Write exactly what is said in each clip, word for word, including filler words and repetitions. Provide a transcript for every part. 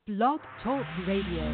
Blog Talk Radio.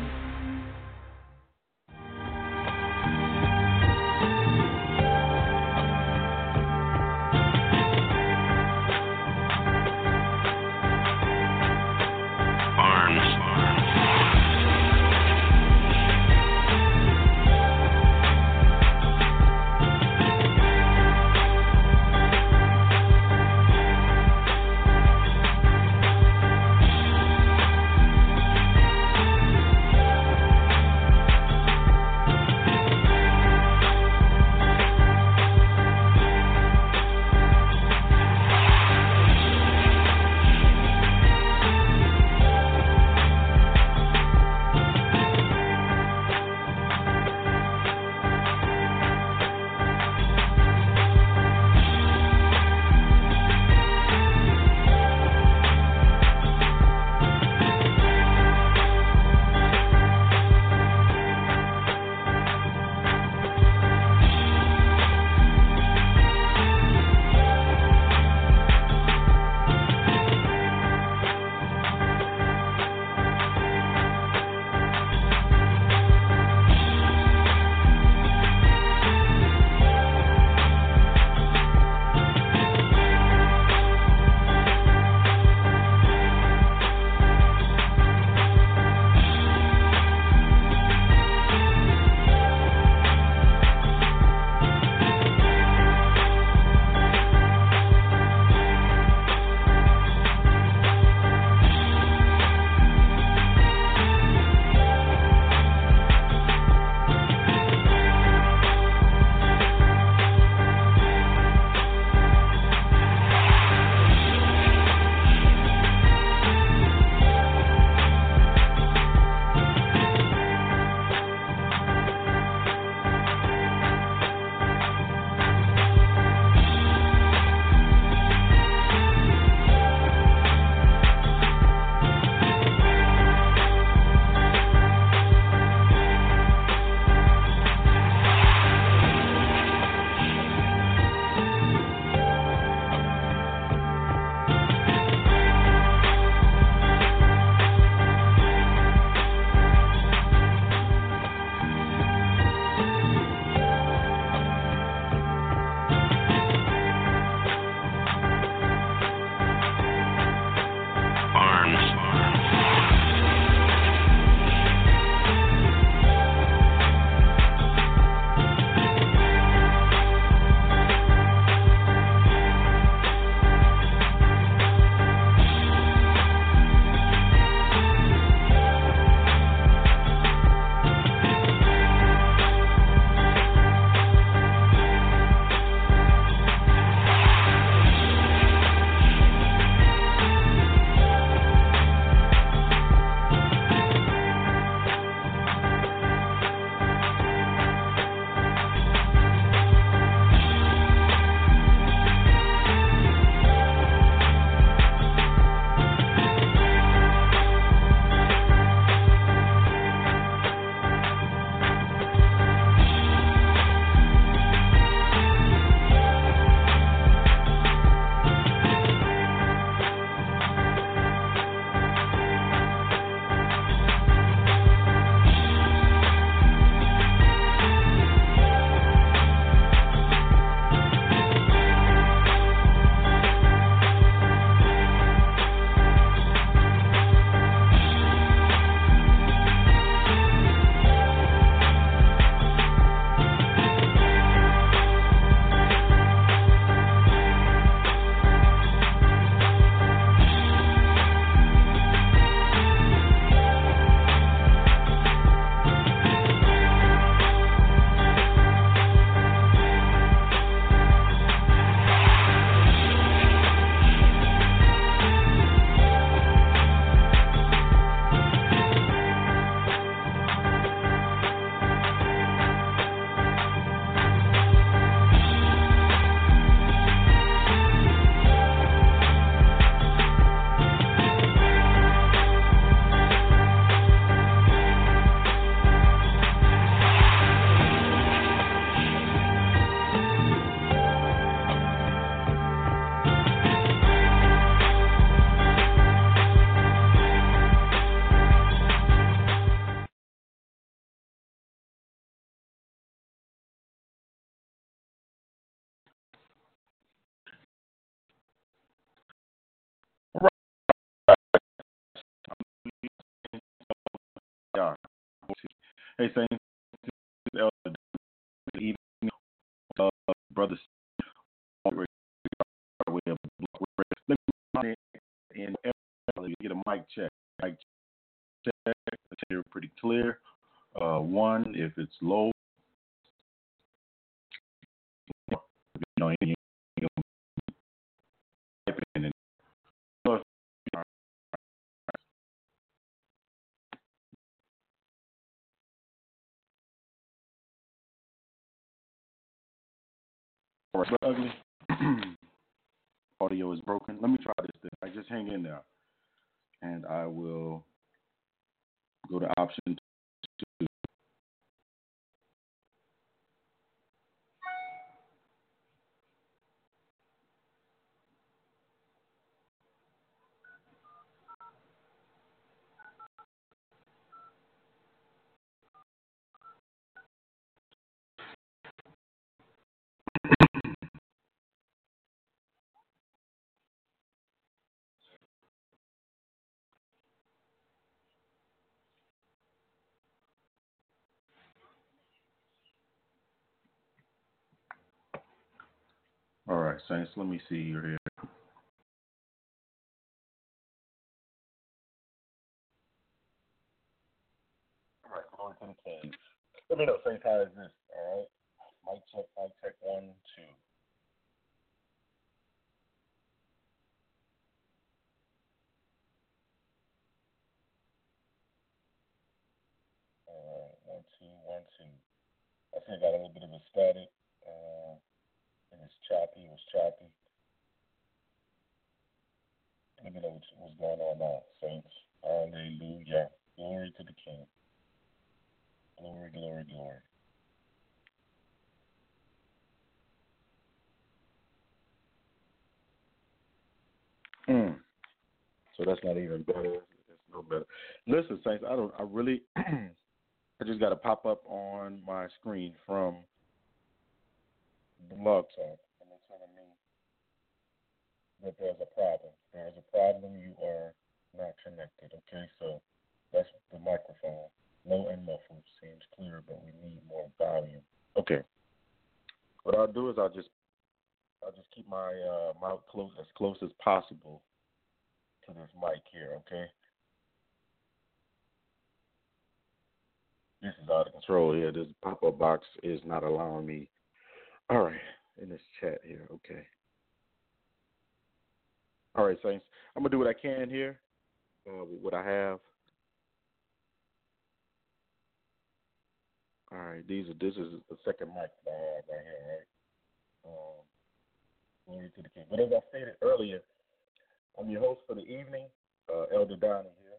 Hey, Saints, evening, uh, brothers. Let me and get a mic check. Mic check. You're pretty clear. Uh, one, if it's low, you know, you type it in. All right, ugly. Audio is broken. Let me try this thing. I just hang in there, and I will go to option two. All right, Saints. Let me see. You're here. All right, going to the King. Let me know, Saints. How is this? All right. Mic check. Mic check. One, two. All right. One, two, one, two. I think I got a little bit of a static. Uh, and it's choppy. It was choppy. Let me know what's, what's going on now, Saints. Hallelujah. Glory to the King. Glory, glory, glory. Mm. So that's not even better. It's no better. Listen, Saints, I don't. I really. I just got a pop up on my screen from Blog Talk, and they're telling me that there's a problem. There's a problem. You are not connected. Okay, so that's the microphone. Low and muffled seems clear, but we need more volume. Okay. What I'll do is I'll just I'll just keep my uh, mouth close as close as possible to this mic here. Okay. This is out of control here. This pop-up box is not allowing me. All right, in this chat here. Okay. All right, Saints. I'm gonna do what I can here uh, with what I have. All right, these are this is the second mic that I have right here, right? Um, glory to the King. But as I stated earlier, I'm your host for the evening, uh, Elder Donnie here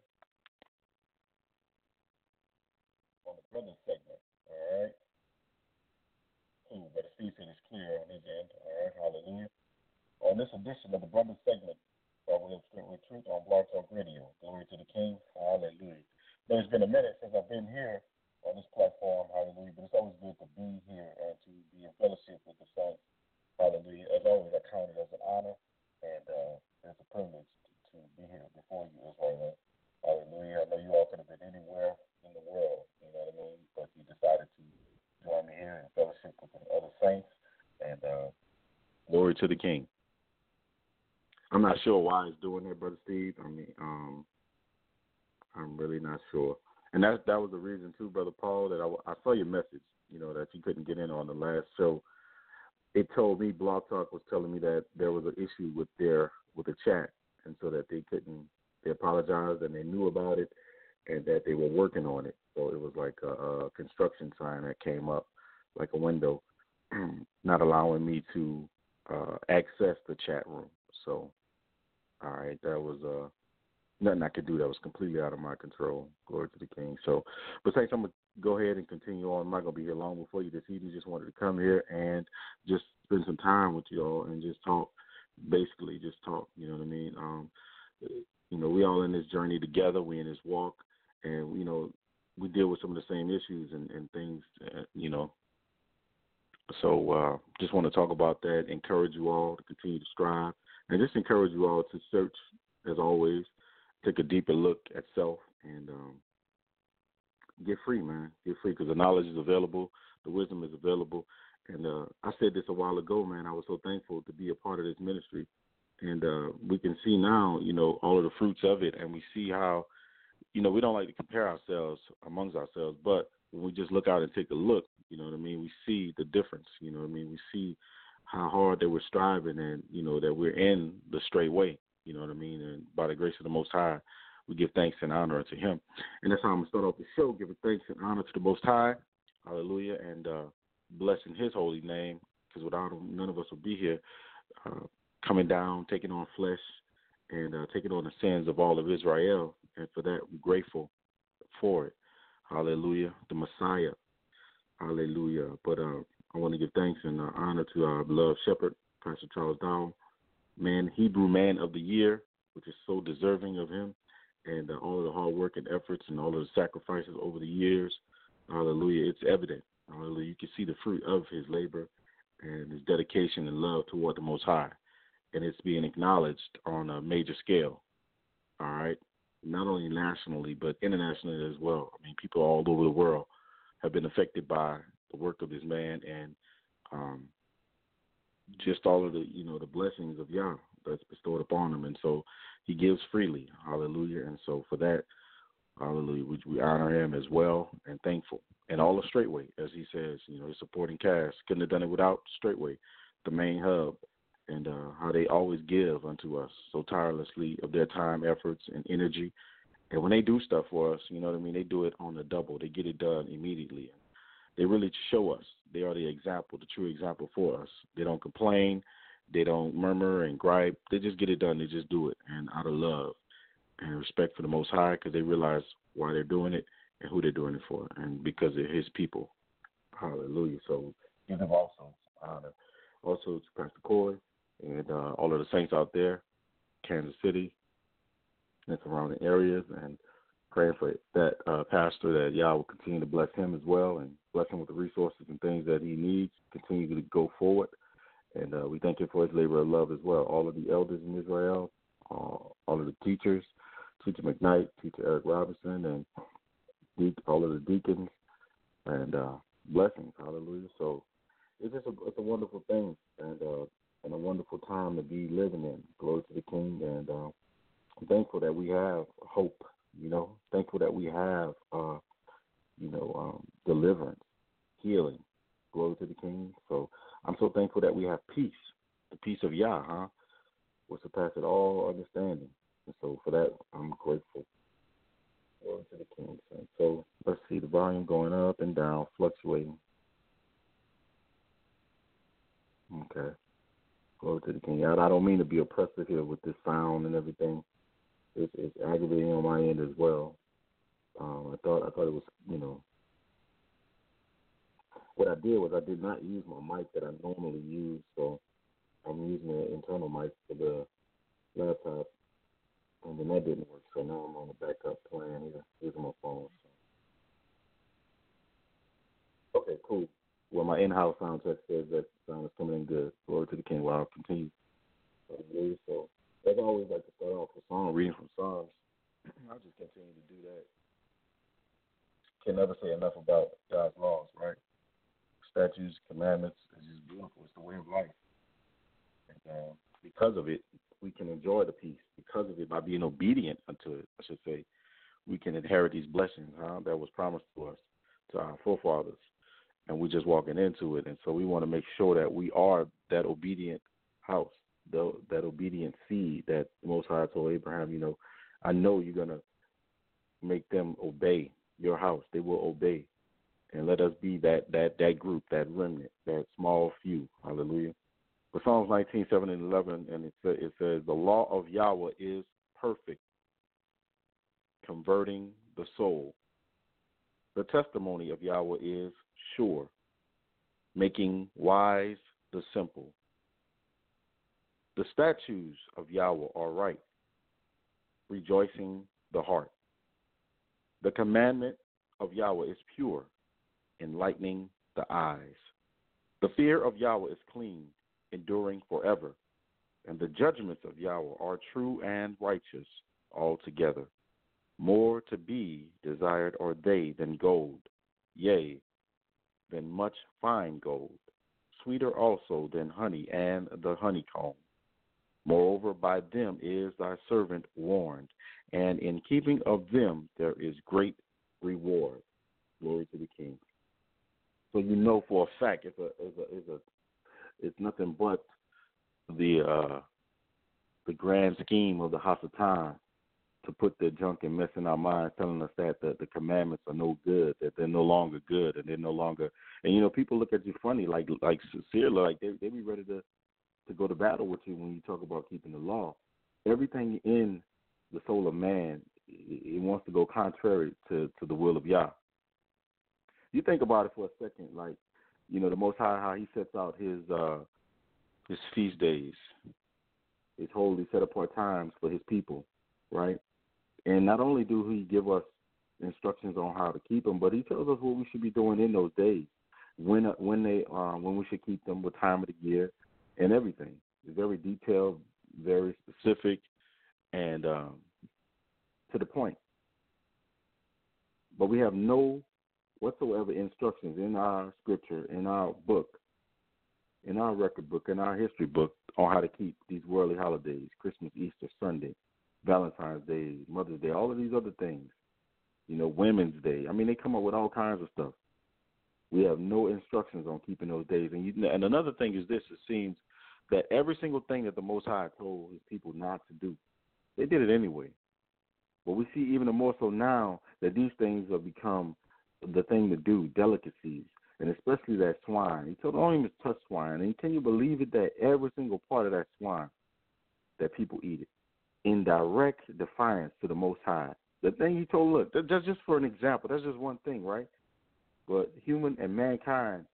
on the brother segment. All right. Cool. But Steve said it's clear on his end. All right. Hallelujah. On this edition of the brother segment, uh, we have Straight with Truth on Blog Talk Radio. Glory to the King. Hallelujah. But it's been a minute since I've been here on this platform. Hallelujah. But it's always good to be here and to be in fellowship with the saints. Hallelujah. As always, I count it as an honor and uh, it's a privilege to, to be here before you as well. Hallelujah. I know you all could have been anywhere in the world, you know what I mean? But you decided to join me here in fellowship with the other saints. And uh, glory to the King. I'm not sure why it's doing that, Brother Steve. I mean, um, I'm really not sure. And that that was the reason, too, Brother Paul, that I, I saw your message, you know, that you couldn't get in on the last show. It told me, Blog Talk was telling me that there was an issue with their with the chat, and so that they couldn't, they apologized and they knew about it and that they were working on it. So it was like a, a construction sign that came up, like a window, not allowing me to uh, access the chat room. So, all right, that was uh, nothing I could do. That was completely out of my control. Glory to the King. So, but thanks, I'm going to go ahead and continue on. I'm not going to be here long before you this evening. Just wanted to come here and just spend some time with you all and just talk, basically just talk, you know what I mean? Um, you know, we all in this journey together. We in this walk, and, you know, we deal with some of the same issues and, and things, uh, you know. So uh, just want to talk about that, encourage you all to continue to strive, and just encourage you all to search, as always, take a deeper look at self and um, get free, man. Get free because the knowledge is available, the wisdom is available. And uh, I said this a while ago, man. I was so thankful to be a part of this ministry. And uh, we can see now, you know, all of the fruits of it. And we see how, you know, we don't like to compare ourselves amongst ourselves. But when we just look out and take a look, you know what I mean, we see the difference. You know what I mean? We see how hard they were striving and, you know, that we're in the straight way. You know what I mean? And by the grace of the Most High, we give thanks and honor to him. And that's how I'm going to start off the show, giving thanks and honor to the Most High. Hallelujah. And uh, blessing his holy name, because without him, none of us would be here, uh, coming down, taking on flesh, and uh, taking on the sins of all of Israel. And for that, we're grateful for it. Hallelujah. The Messiah. Hallelujah. But uh, I want to give thanks and uh, honor to our beloved shepherd, Pastor Charles Dowell, man, Hebrew Man of the Year, which is so deserving of him, and uh, all of the hard work and efforts and all of the sacrifices over the years. Hallelujah. It's evident. Hallelujah. You can see the fruit of his labor and his dedication and love toward the Most High. And it's being acknowledged on a major scale. All right. Not only nationally, but internationally as well. I mean, people all over the world have been affected by the work of this man and um, just all of the, you know, the blessings of Yah that's bestowed upon him. And so he gives freely. Hallelujah. And so for that, hallelujah, we, we honor him as well and thankful. And all the Straightway, as he says, you know, his supporting cast. Couldn't have done it without Straightway, the main hub, and uh, how they always give unto us so tirelessly of their time, efforts, and energy. And when they do stuff for us, you know what I mean, they do it on the double. They get it done immediately. They really show us. They are the example, the true example for us. They don't complain. They don't murmur and gripe. They just get it done. They just do it, and out of love and respect for the Most High, because they realize why they're doing it and who they're doing it for, and because they're his people. Hallelujah. So give them also honor. Also to Pastor Corey and uh, all of the saints out there, Kansas City and surrounding areas, and praying for that uh, pastor, that Yah will continue to bless him as well and bless him with the resources and things that he needs, continue to go forward. And uh, we thank him for his labor of love as well. All of the elders in Israel, uh, all of the teachers, Teacher McKnight, Teacher Eric Robinson, and de- all of the deacons, and uh, blessings. Hallelujah. So it's just a, it's a wonderful thing, and uh, and a wonderful time to be living in. Glory to the King. And uh, I'm thankful that we have hope, you know, thankful that we have, uh, you know, um, deliverance, healing. Glory to the King. So I'm so thankful that we have peace, the peace of Yah, huh, which surpasses all understanding. And so for that, I'm grateful. Glory to the King. So let's see, the volume going up and down, fluctuating. Okay. Glory to the King. I, I don't mean to be oppressive here with this sound and everything. It's, it's aggravating on my end as well. Um, I thought I thought it was, you know, what I did was I did not use my mic that I normally use, so I'm using an internal mic for the laptop. And then that didn't work, so now I'm on the backup plan here using my phone. So. Okay, cool. Well, my in-house sound check says that sound is coming in good. Glory to the King. Well, I'll continue. So, as I always like to start off with song reading from Psalms. I'll just continue to do that. Can never say enough about God's laws, right? Statutes, commandments, it's just beautiful. It's the way of life. And uh, because of it, we can enjoy the peace. Because of it, by being obedient unto it, I should say, we can inherit these blessings, huh, that was promised to us, to our forefathers. And we're just walking into it. And so we want to make sure that we are that obedient house, the, that obedient seed that the Most High told Abraham, you know, I know you're going to make them obey your house. They will obey. And let us be that, that, that group, that remnant, that small few. Hallelujah. But Psalms nineteen, seven and eleven, and it, it says, the law of Yahweh is perfect, converting the soul. The testimony of Yahweh is sure, making wise the simple. The statutes of Yahweh are right, rejoicing the heart. The commandment of Yahweh is pure, enlightening the eyes. The fear of Yahweh is clean, enduring forever. And the judgments of Yahweh are true and righteous altogether. More to be desired are they than gold, yea, than much fine gold, sweeter also than honey and the honeycomb. Moreover, by them is thy servant warned, and in keeping of them there is great reward. Glory to the King. So you know for a fact it's a it's a it's, a, it's nothing but the uh, the grand scheme of the Hasatan to put the junk and mess in our minds, telling us that the, the commandments are no good, that they're no longer good, and they're no longer. And you know, people look at you funny, like like sincerely, like they they be ready to to go to battle with you when you talk about keeping the law. Everything in the soul of man, it, it wants to go contrary to, to the will of Yah. You think about it for a second, like, you know, the Most High, how he sets out his uh, his feast days, his holy set apart times for his people, right? And not only do he give us instructions on how to keep them, but he tells us what we should be doing in those days, when when they uh, when we should keep them, what time of the year, and everything. It's very detailed, very specific, and um, to the point. But we have no whatsoever instructions in our scripture, in our book, in our record book, in our history book on how to keep these worldly holidays, Christmas, Easter, Sunday, Valentine's Day, Mother's Day, all of these other things, you know, Women's Day. I mean, they come up with all kinds of stuff. We have no instructions on keeping those days. And, you, and another thing is this, it seems that every single thing that the Most High told his people not to do, they did it anyway. But we see even more so now that these things have become the thing to do, delicacies, and especially that swine. He told them, don't even touch swine. And can you believe it that every single part of that swine, that people eat it, in direct defiance to the Most High. The thing he told, look, that's just for an example. That's just one thing, right? But human and mankind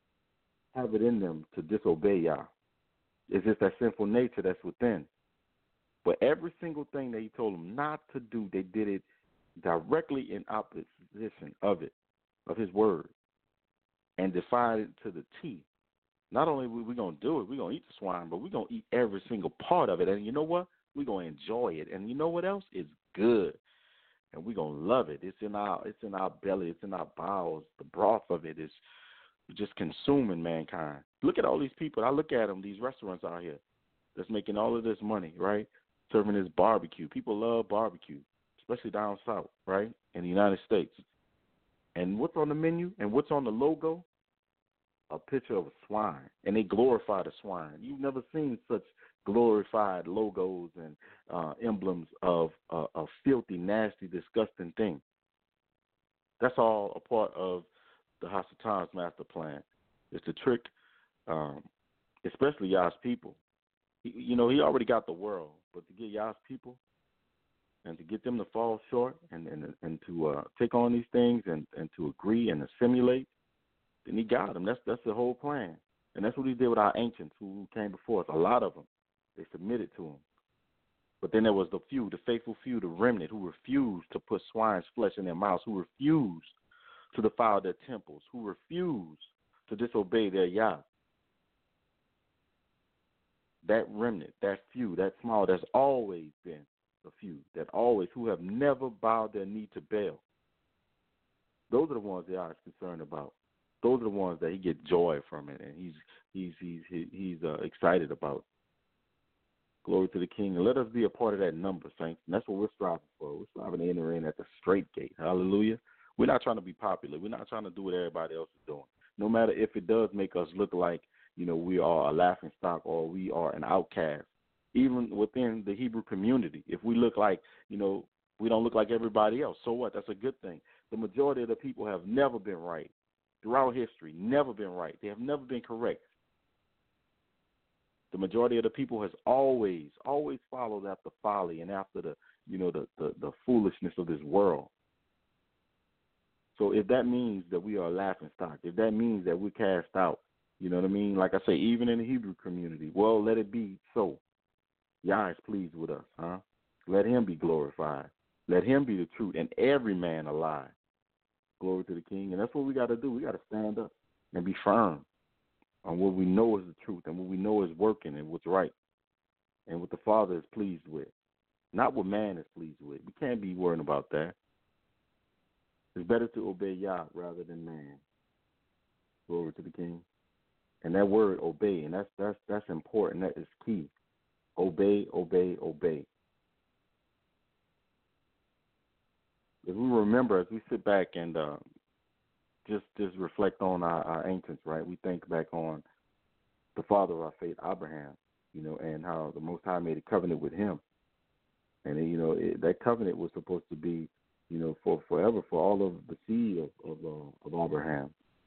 have it in them to disobey Yah. It's just that sinful nature that's within. But every single thing that he told them not to do, they did it directly in opposition of it, of his word, and defied it to the T. Not only are we going to do it, we're going to eat the swine, but we're going to eat every single part of it. And you know what? We're going to enjoy it. And you know what else? It's good. And we're going to love it. It's in our it's in our belly. It's in our bowels. The broth of it is just consuming mankind. Look at all these people. I look at them, these restaurants out here that's making all of this money, right? Serving this barbecue. People love barbecue, especially down south, right, in the United States. And what's on the menu and what's on the logo? A picture of a swine. And they glorify the swine. You've never seen such glorified logos and uh, emblems of uh, a filthy, nasty, disgusting thing. That's all a part of the Hasatan's master plan. It's to trick, um, especially Yah's people. He, you know, he already got the world, but to get Yah's people and to get them to fall short and and, and to uh, take on these things and, and to agree and assimilate, then he got them. That's that's the whole plan. And that's what he did with our ancients who came before us. A lot of them, they submitted to him. But then there was the few, the faithful few, the remnant, who refused to put swine's flesh in their mouths, who refused to defile their temples, who refused to disobey their Yah. That remnant, that few, that small, that's always been a few, that always, who have never bowed their knee to Baal. Those are the ones that I'm concerned about. Those are the ones that he gets joy from it, and he's he's he's he's uh, excited about. Glory to the King, and let us be a part of that number, saints. And that's what we're striving for. We're striving to enter in at the straight gate. Hallelujah. We're not trying to be popular. We're not trying to do what everybody else is doing. No matter if it does make us look like, you know, we are a laughing stock or we are an outcast. Even within the Hebrew community, if we look like, you know, we don't look like everybody else, so what? That's a good thing. The majority of the people have never been right. Throughout history, never been right. They have never been correct. The majority of the people has always, always followed after folly and after the, you know, the, the, the foolishness of this world. So if that means that we are a laughing stock, if that means that we're cast out, you know what I mean? Like I say, even in the Hebrew community, well, let it be so. Yah is pleased with us, huh? Let him be glorified. Let him be the truth and every man a lie. Glory to the King. And that's what we got to do. We got to stand up and be firm on what we know is the truth and what we know is working and what's right and what the Father is pleased with. not what man is pleased with. We can't be worrying about that. It's better to obey Yah rather than man. Glory to the King. And that word obey, and that's that's that's important. That is key. Obey, obey, obey. If we remember, as we sit back and uh, just just reflect on our, our ancients, right? We think back on the father of our faith, Abraham, you know, and how the Most High made a covenant with him, and you know it, that covenant was supposed to be, you know, for forever, for all of the seed of of, uh, of Abraham.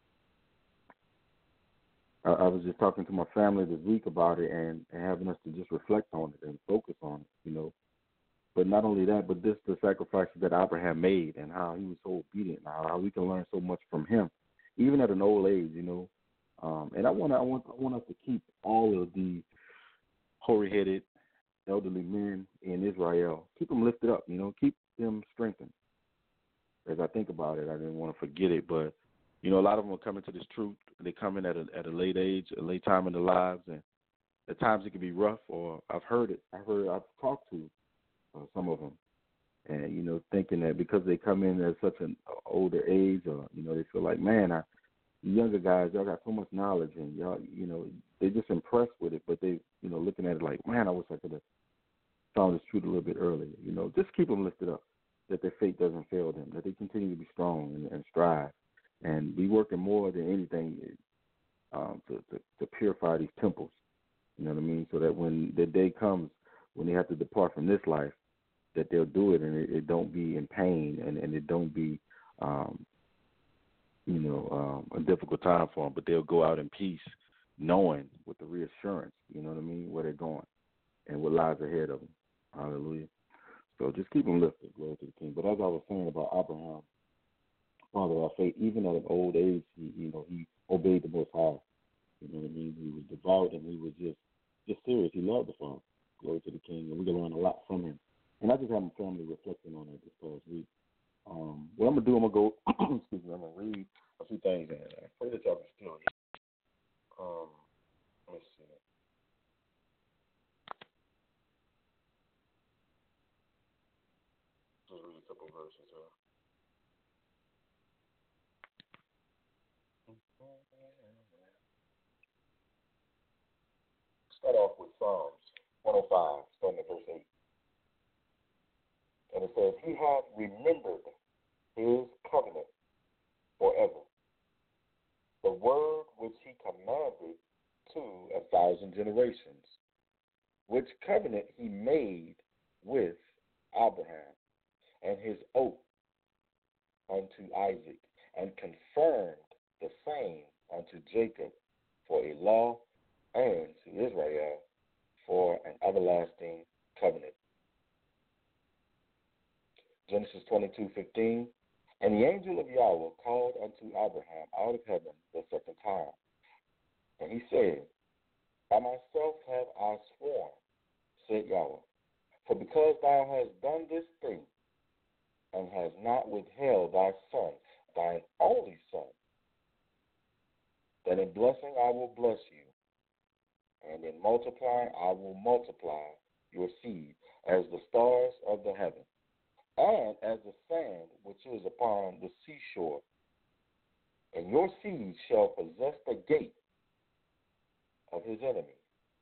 I, I was just talking to my family this week about it, and, and having us to just reflect on it and focus on it, you know. But not only that, but this the sacrifices that Abraham made and how he was so obedient, and how we can learn so much from him, even at an old age, you know. Um, and I want I want I want us to keep all of the hoary-headed, elderly men in Israel, keep them lifted up, you know, keep them strengthened. As I think about it, I didn't want to forget it, but you know, a lot of them are coming to this truth. They come in at a at a late age, a late time in their lives, and at times it can be rough. Or I've heard it. I've heard I've talked to uh, some of them, and you know, thinking that because they come in at such an older age, or you know, they feel like, man, I, the younger guys, y'all got so much knowledge, and y'all, you know, they're just impressed with it. But they, you know, looking at it like, man, I wish I could have found this truth a little bit earlier. You know, just keep them lifted up, that their faith doesn't fail them, that they continue to be strong and, and strive, and be working more than anything um, to, to to purify these temples. You know what I mean? So that when the day comes when they have to depart from this life, that they'll do it, and it, it don't be in pain, and, and it don't be, um, you know, um, a difficult time for them. But they'll go out in peace, knowing with the reassurance, you know what I mean, where they're going and what lies ahead of them. Hallelujah. So just keep them lifted, glory to the King. But as I was saying about Abraham, father of our faith, even at an old age, he, you know, he obeyed the Most High. You know what I mean? He was devout, and he was just, just serious. He loved the Father. Glory to the King, and we can learn a lot from him. And I just have my family reflecting on it this past week. Um, what I'm going to do, I'm going to go, excuse me, I'm going to read a few things, and I pray that y'all can still hear. Um, let me see. Just read a couple verses here. Start off with Psalms one oh five, starting at verse eight. And it says, He hath remembered his covenant forever, the word which he commanded to a thousand generations, which covenant he made with Abraham, and his oath unto Isaac, and confirmed the same unto Jacob for a law, and to Israel for an everlasting covenant. Genesis twenty-two fifteen. And the angel of Yahweh called unto Abraham out of heaven the second time. And he said, By myself have I sworn, said Yahweh, for because thou hast done this thing, and hast not withheld thy son, thine only son, that in blessing I will bless you, and in multiplying I will multiply your seed as the stars of the heaven, and as the sand which is upon the seashore. And your seed shall possess the gate of his enemy.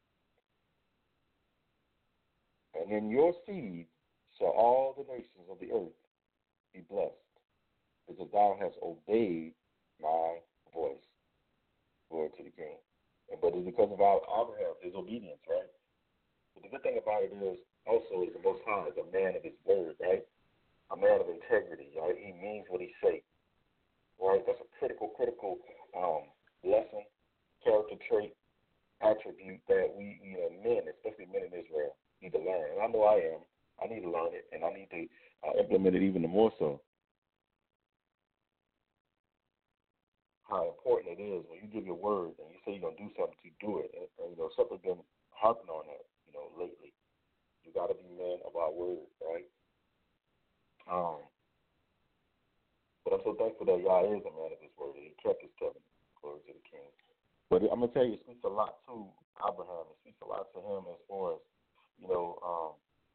And in your seed shall all the nations of the earth be blessed, because thou hast obeyed my voice. Glory to the King. But it's because of our Abraham, his obedience, right? But the good thing about it is also is the Most High is a man of his word, right? A man of integrity, right? He means what he says, right? That's a critical, critical um, lesson, character trait, attribute that we, you know, men, especially men in Israel, need to learn. And I know I am. I need to learn it, and I need to uh, implement it even more so. How important it is when you give your word and you say you're going to do something, to do it. And, and you know, something's been harping on that, you know, lately. You got to be men of our word, right? Um, but I'm so thankful that Yah is a man of his word. He kept his covenant. Glory to the King. But I'm going to tell you, it speaks a lot to Abraham. It speaks a lot to him as far as, you know, um,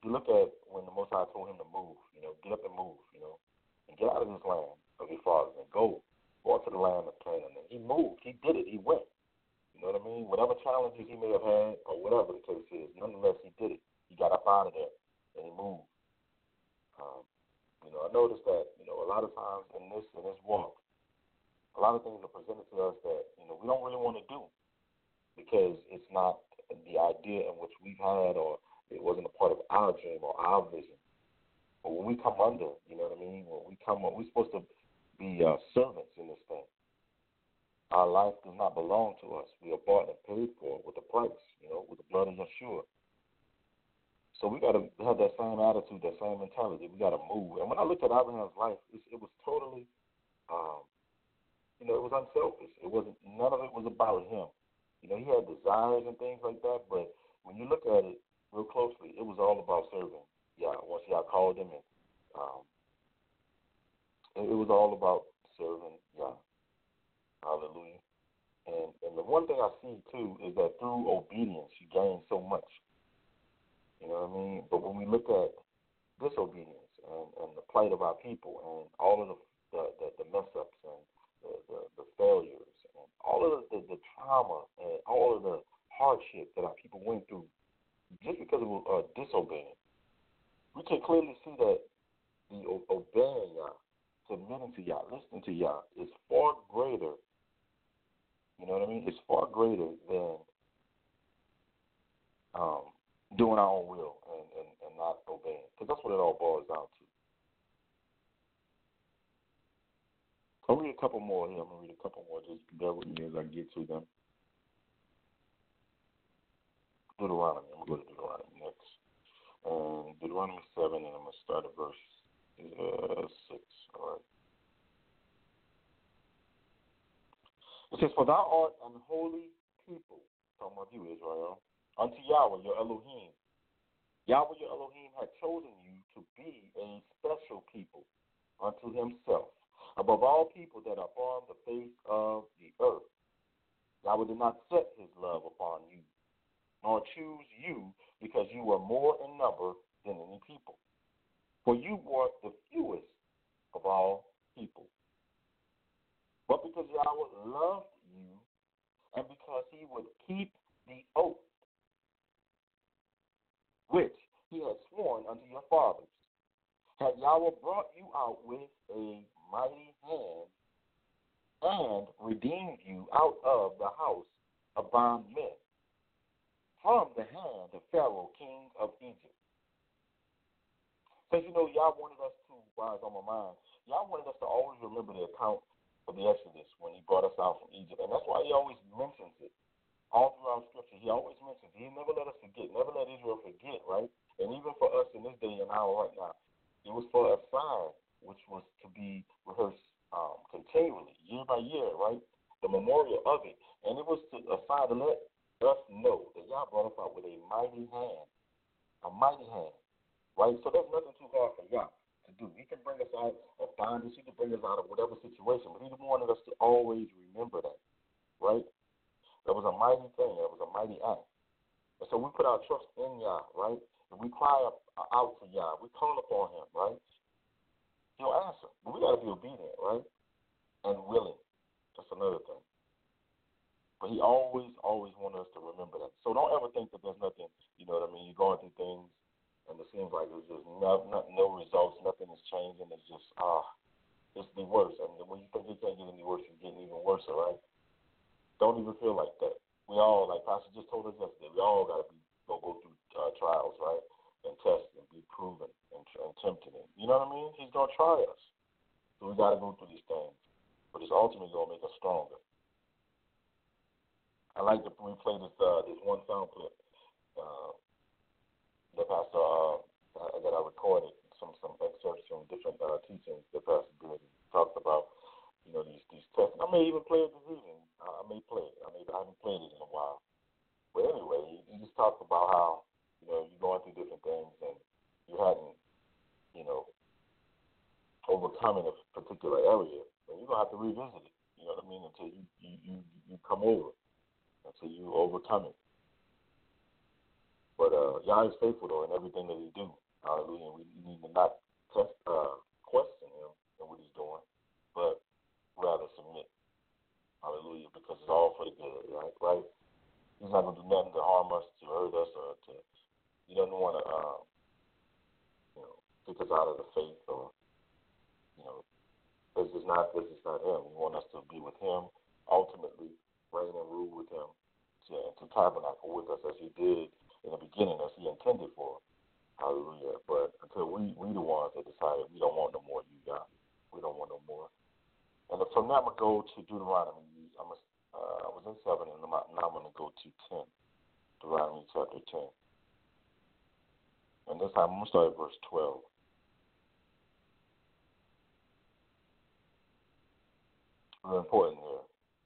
you look at when the Most High told him to move, you know, get up and move, you know, and get out of this land of your fathers and go, go out to the land of Canaan. And he moved. He did it. He went. You know what I mean? Whatever challenges he may have had or whatever the case is, nonetheless, he did it. He got up out of there and he moved. Um, you know, I noticed that, you know, a lot of times in this, in this walk, a lot of things are presented to us that, you know, we don't really want to do because it's not the idea in which we've had or it wasn't a part of our dream or our vision. But when we come under, you know what I mean, when we come, we're supposed to be uh, servants in this thing. Our life does not belong to us. We are bought and paid for with a price, you know, with the blood of Yeshua. So we got to have that same attitude, that same mentality. We got to move. And when I looked at Abraham's life, it, it was totally, um, you know, it was unselfish. It wasn't. None of it was about him. You know, he had desires and things like that, but when you look at it real closely, it was all about serving. Yeah, once y'all called him, and um, it, it was all about serving. Yeah, hallelujah. And and the one thing I see too is that through obedience, you gain so much. You know what I mean? But when we look at disobedience and, and the plight of our people and all of the the, the, the mess ups and the, the, the failures and all of the, the, the trauma and all of the hardship that our people went through just because of uh, disobeying, we can clearly see that the obeying Yah, submitting to Yah, listening to Yah is far greater, you know what I mean? It's far greater than um, doing our own will and, and, and not obeying, because that's what it all boils down to. I'll read a couple more here. I'm going to read a couple more. Just bear with me as I get to them. Deuteronomy. I'm going to go to Deuteronomy next. Um, Deuteronomy seven, and I'm going to start at verse uh, six. All right. It says, "For thou art an holy people," talking about you, Israel, "unto Yahweh your Elohim. Yahweh your Elohim had chosen you to be a special people unto himself, above all people that are upon the face of the earth. Yahweh did not set his love upon you, nor choose you because you were more in number than any people. For you were the fewest of all people. But because Yahweh loved you, and because he would keep the oath which he had sworn unto your fathers, had Yahweh brought you out with a mighty hand and redeemed you out of the house of bond men, from the hand of Pharaoh, king of Egypt." Because, you know, Yah wanted us to, while it's on my mind, Yah wanted us to always remember the account of the Exodus when he brought us out from Egypt. And that's why he always mentions it. All throughout Scripture, he always mentions it. He never let us forget, never let Israel forget, right? And even for us in this day and hour right now, it was for a sign which was to be rehearsed um, continually, year by year, right? The memorial of it. And it was to, a sign to let us know that Yah brought us out with a mighty hand, a mighty hand, right? So there's nothing too hard for Yah to do. He can bring us out of bondage. He can bring us out of whatever situation, but he wanted us to always remember that, right? That was a mighty thing. That was a mighty act. And so we put our trust in Yah, right? And we cry up, out to Yah. We call upon him, right? He'll answer. But we got to be obedient, right? And willing. That's another thing. But he always, always wants us to remember that. So don't ever think that there's nothing, you know what I mean? You're going through things, and it seems like there's just no, no, no results. Nothing is changing. It's just, ah, it's the worst. I mean, when you think it can't get any worse, it's getting even worse, all right? Don't even feel like that. We all, like Pastor just told us yesterday, we all got to be go go through uh, trials, right, and tests and be proven and, and tempted. You know what I mean? He's gonna try us, so we got to go through these things. But it's ultimately gonna make us stronger. I like to replay this uh, this one sound clip uh, that Pastor uh, that I recorded, some some excerpts from different uh, teachings that Pastor did. He talked about, you know, these these tests. I may even play it this evening. I may play it. I, may, I haven't played it in a while. But anyway, he, he just talked about how, you know, you're going through different things and you hadn't, you know, overcome in a particular area. And you're going to have to revisit it, you know what I mean, until you, you, you, you come over it, until you overcome it. But uh, Yah is faithful though in everything that He do. Hallelujah. And we need to not test, uh, question Him and what He's doing, but rather submit. Hallelujah, because it's all for the good, right? Right? He's not gonna do nothing to harm us, to hurt us, or to. He doesn't want to, uh, you know, kick us out of the faith, or you know, this is not this is not Him. We want us to be with Him, ultimately reign and rule with Him, to, to tabernacle with us as He did in the beginning, as He intended for. Hallelujah. But until we we the ones that decided we don't want no more, you God, we don't want no more. And from now I'm gonna go to Deuteronomy. I'm gonna, uh, I was in seven, and now I'm gonna go to ten. Deuteronomy chapter ten. And this time I'm gonna start at verse twelve. Very important here.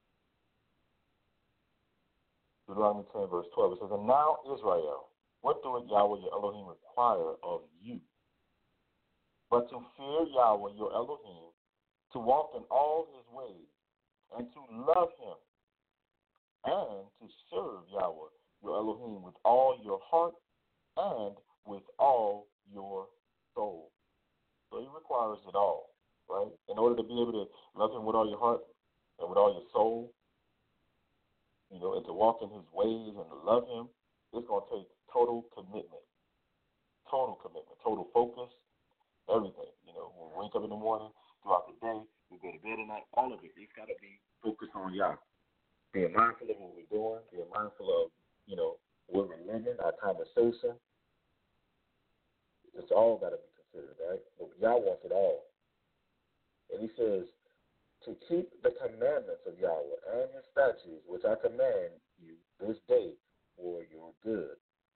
Deuteronomy ten, verse twelve. It says, "And now, Israel, what doeth Yahweh your Elohim require of you? But to fear Yahweh your Elohim, to walk in all His ways, and to love Him, and to serve Yahweh your Elohim with all your heart and with all your soul." So He requires it all, right? In order to be able to love Him with all your heart and with all your soul, you know, and to walk in His ways and to love Him, it's going to take total commitment, total commitment, total focus, everything. You know, when we wake up in the morning, throughout the day, we go to bed at night, all of it, it's got to be focused on Yah. Being mindful of what we're doing, being mindful of, you know, where we're living, our conversation. It's all got to be considered, right? But Yah wants it all. And He says, to keep the commandments of Yahweh and His statutes, which I command you this day for your good.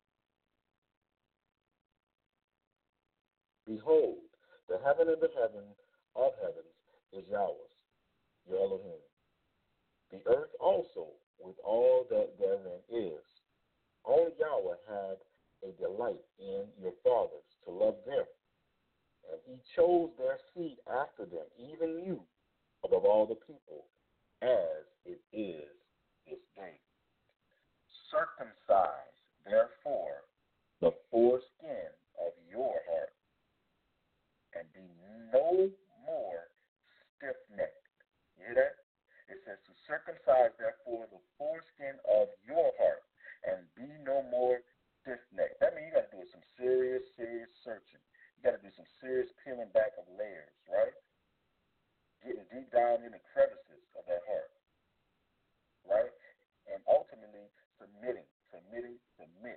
Behold, the heaven and the heaven of heavens is Yahweh's, your Elohim. The earth also, with all that therein is. Only Yahweh had a delight in your fathers to love them, and He chose their seed after them, even you, above all the people, as it is this day. Circumcise, therefore, the foreskin of your heart, and be no more stiff-necked. You hear that? It says to circumcise, therefore, the foreskin of your heart, and be no more stiff-necked. That means you got to do some serious, serious searching. You got to do some serious peeling back of layers, right? Getting deep down in the crevices of that heart, right? And ultimately submitting, submitting, submit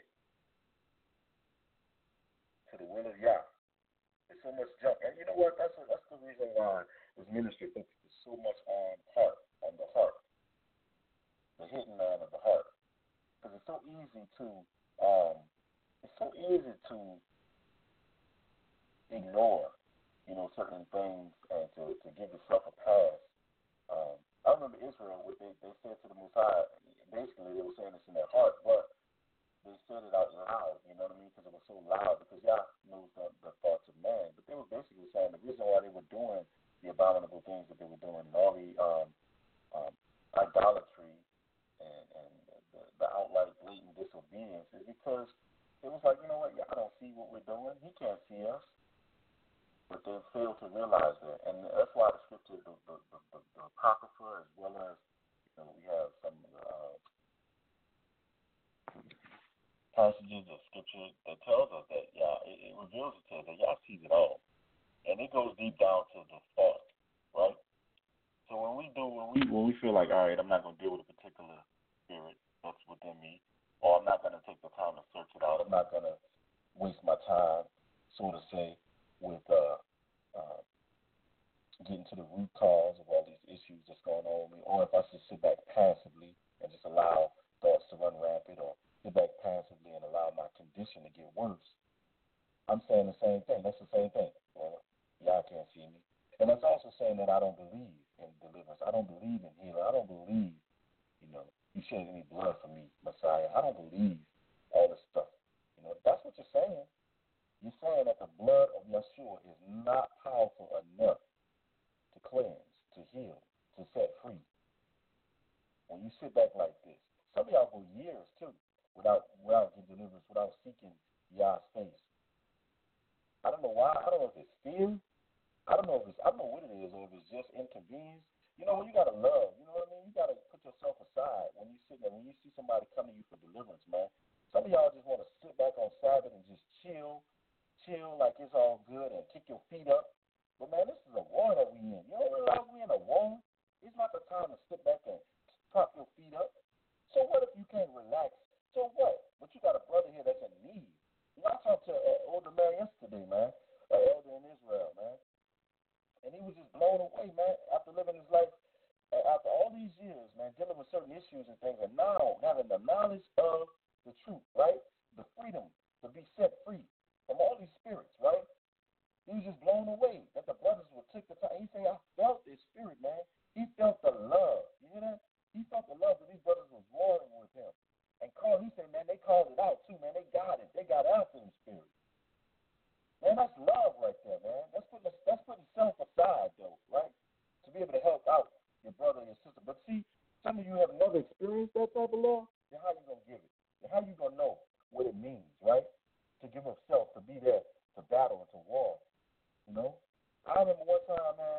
to the will of Yah. There's so much junk. And you know what? That's a, that's the reason why this ministry focuses so much on heart, on the heart, the hidden man of the heart. Because it's so easy to, um, it's so easy to ignore, you know, certain things and to, to give yourself a pass. Um, I remember Israel, what they, they said to the Most High, basically they were saying this in their heart, but they said it out loud, you know what I mean, because it was so loud, because Yah knows the, the thoughts of man. But they were basically saying the reason why they were doing the abominable things that they were doing, and all the um, um, idolatry and, and the, the outright blatant disobedience, is because it was like, you know what, Yah don't see what we're doing. He can't see us. But they fail to realize that, and that's why the scripture, the, the, the, the, the Apocrypha, as well as, you know, we have some of the uh, passages of scripture that tells us that, yeah, it, it reveals it to us that Yah sees it all, and it goes deep down to the thought, right? So when we do, when we when we feel like, all right, I'm not going to deal with a particular spirit that's within me, or I'm not going to take the time to search it out, I'm not going to waste my time, so to say, with uh, uh, getting to the root cause of all these issues that's going on with me, or if I just sit back passively and just allow thoughts to run rampant, or sit back passively and allow my condition to get worse, I'm saying the same thing. That's the same thing. Well, y'all can't see me. And that's also saying that I don't believe in deliverance. I don't believe in healing. I don't believe, you know, you shed any blood for me, Messiah. I don't believe all this stuff. You know, that's what you're saying. You're saying that the blood of Yeshua is not powerful enough to cleanse, to heal, to set free. When you sit back like this, some of y'all go years too without without getting deliverance, without seeking I don't know if it's, I don't know what it is, or if it's just inconvenience. You know, when you got to love, you know what I mean? You got to put yourself aside when you sit there, when you see somebody come to you for deliverance, man. Some of y'all just want to sit back on Sabbath and just chill, chill like it's all good and kick your feet up. But, man, this is a war that we in. You don't realize we in a war? It's not the time to sit back and prop your feet up. So what if you can't relax? So what? But you got a brother here that's in need. You know, I talked to an older man yesterday, man, an elder in Israel, man. And he was just blown away, man, after living his life, uh, after all these years, man, dealing with certain issues and things, and now having the knowledge of the truth, right? The freedom to be set free from all these spirits, right? He was just blown away that the brothers would take the time. He said, I felt this spirit, man. He felt the love. You hear that? He felt the love that these brothers was warring with him. And called, he said, man, they called it out too, man. They got it. They got after the spirit. Man, that's love right there, man. That's putting, that's putting self aside, though, right? To be able to help out your brother and your sister. But see, some of you have never experienced that type of love. Then how you going to give it? Then how you going to know what it means, right? To give of self, to be there, to battle, and to war. You know? I remember one time, man,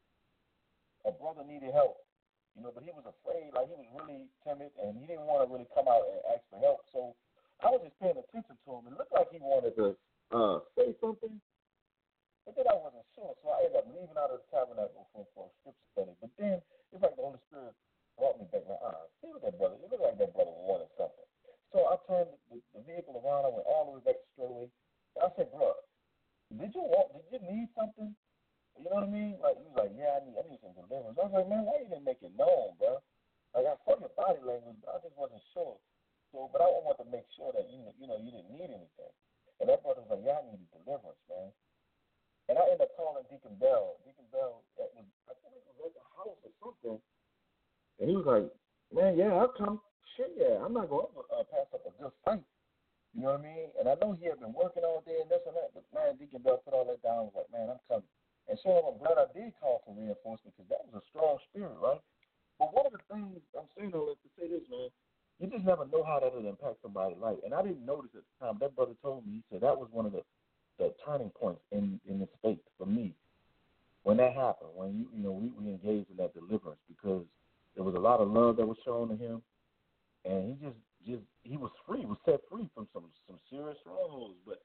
a brother needed help, you know, but he was afraid, like he was really timid, and he didn't want to really come out and ask for help. So I was just paying attention to him. It looked like he wanted to uh, say something, but then I wasn't sure. So I ended up leaving out of the tabernacle for, for a scripture study. But then it's like the Holy Spirit brought me back. Like, ah, see what that brother, it looked like that brother wanted something. So I turned the, the vehicle around. I went all the way back to straightaway. And I said, bro, did you want, did you need something? You know what I mean? Like, he was like, yeah, I need, I need some deliverance. I was like, man, why you didn't make it known, bro? Like, I saw your body language, but I just wasn't sure. So, but I wanted to make sure that, you know, you know, you didn't need anything. And that brother was like, yeah, I needed deliverance, man. And I ended up calling Deacon Bell. Deacon Bell, that was, I think it was at the house or something. And he was like, man, yeah, I'll come. Shit, yeah, I'm not going to uh, pass up a good fight. You know what I mean? And I know he had been working all day and this and that, but, man, Deacon Bell put all that down. I was like, man, I'm coming. And so I'm glad I did call for reinforcement because that was a strong spirit, right? But one of the things I'm saying, though, is to say this, man, you just never know how that will impact somebody's life. And I didn't notice at the time. That brother told me, he said that was one of the, the turning points in, in this faith for me when that happened, when, you you know, we, we engaged in that deliverance because there was a lot of love that was shown to him. And he just, just he was free, was set free from some, some serious strongholds. But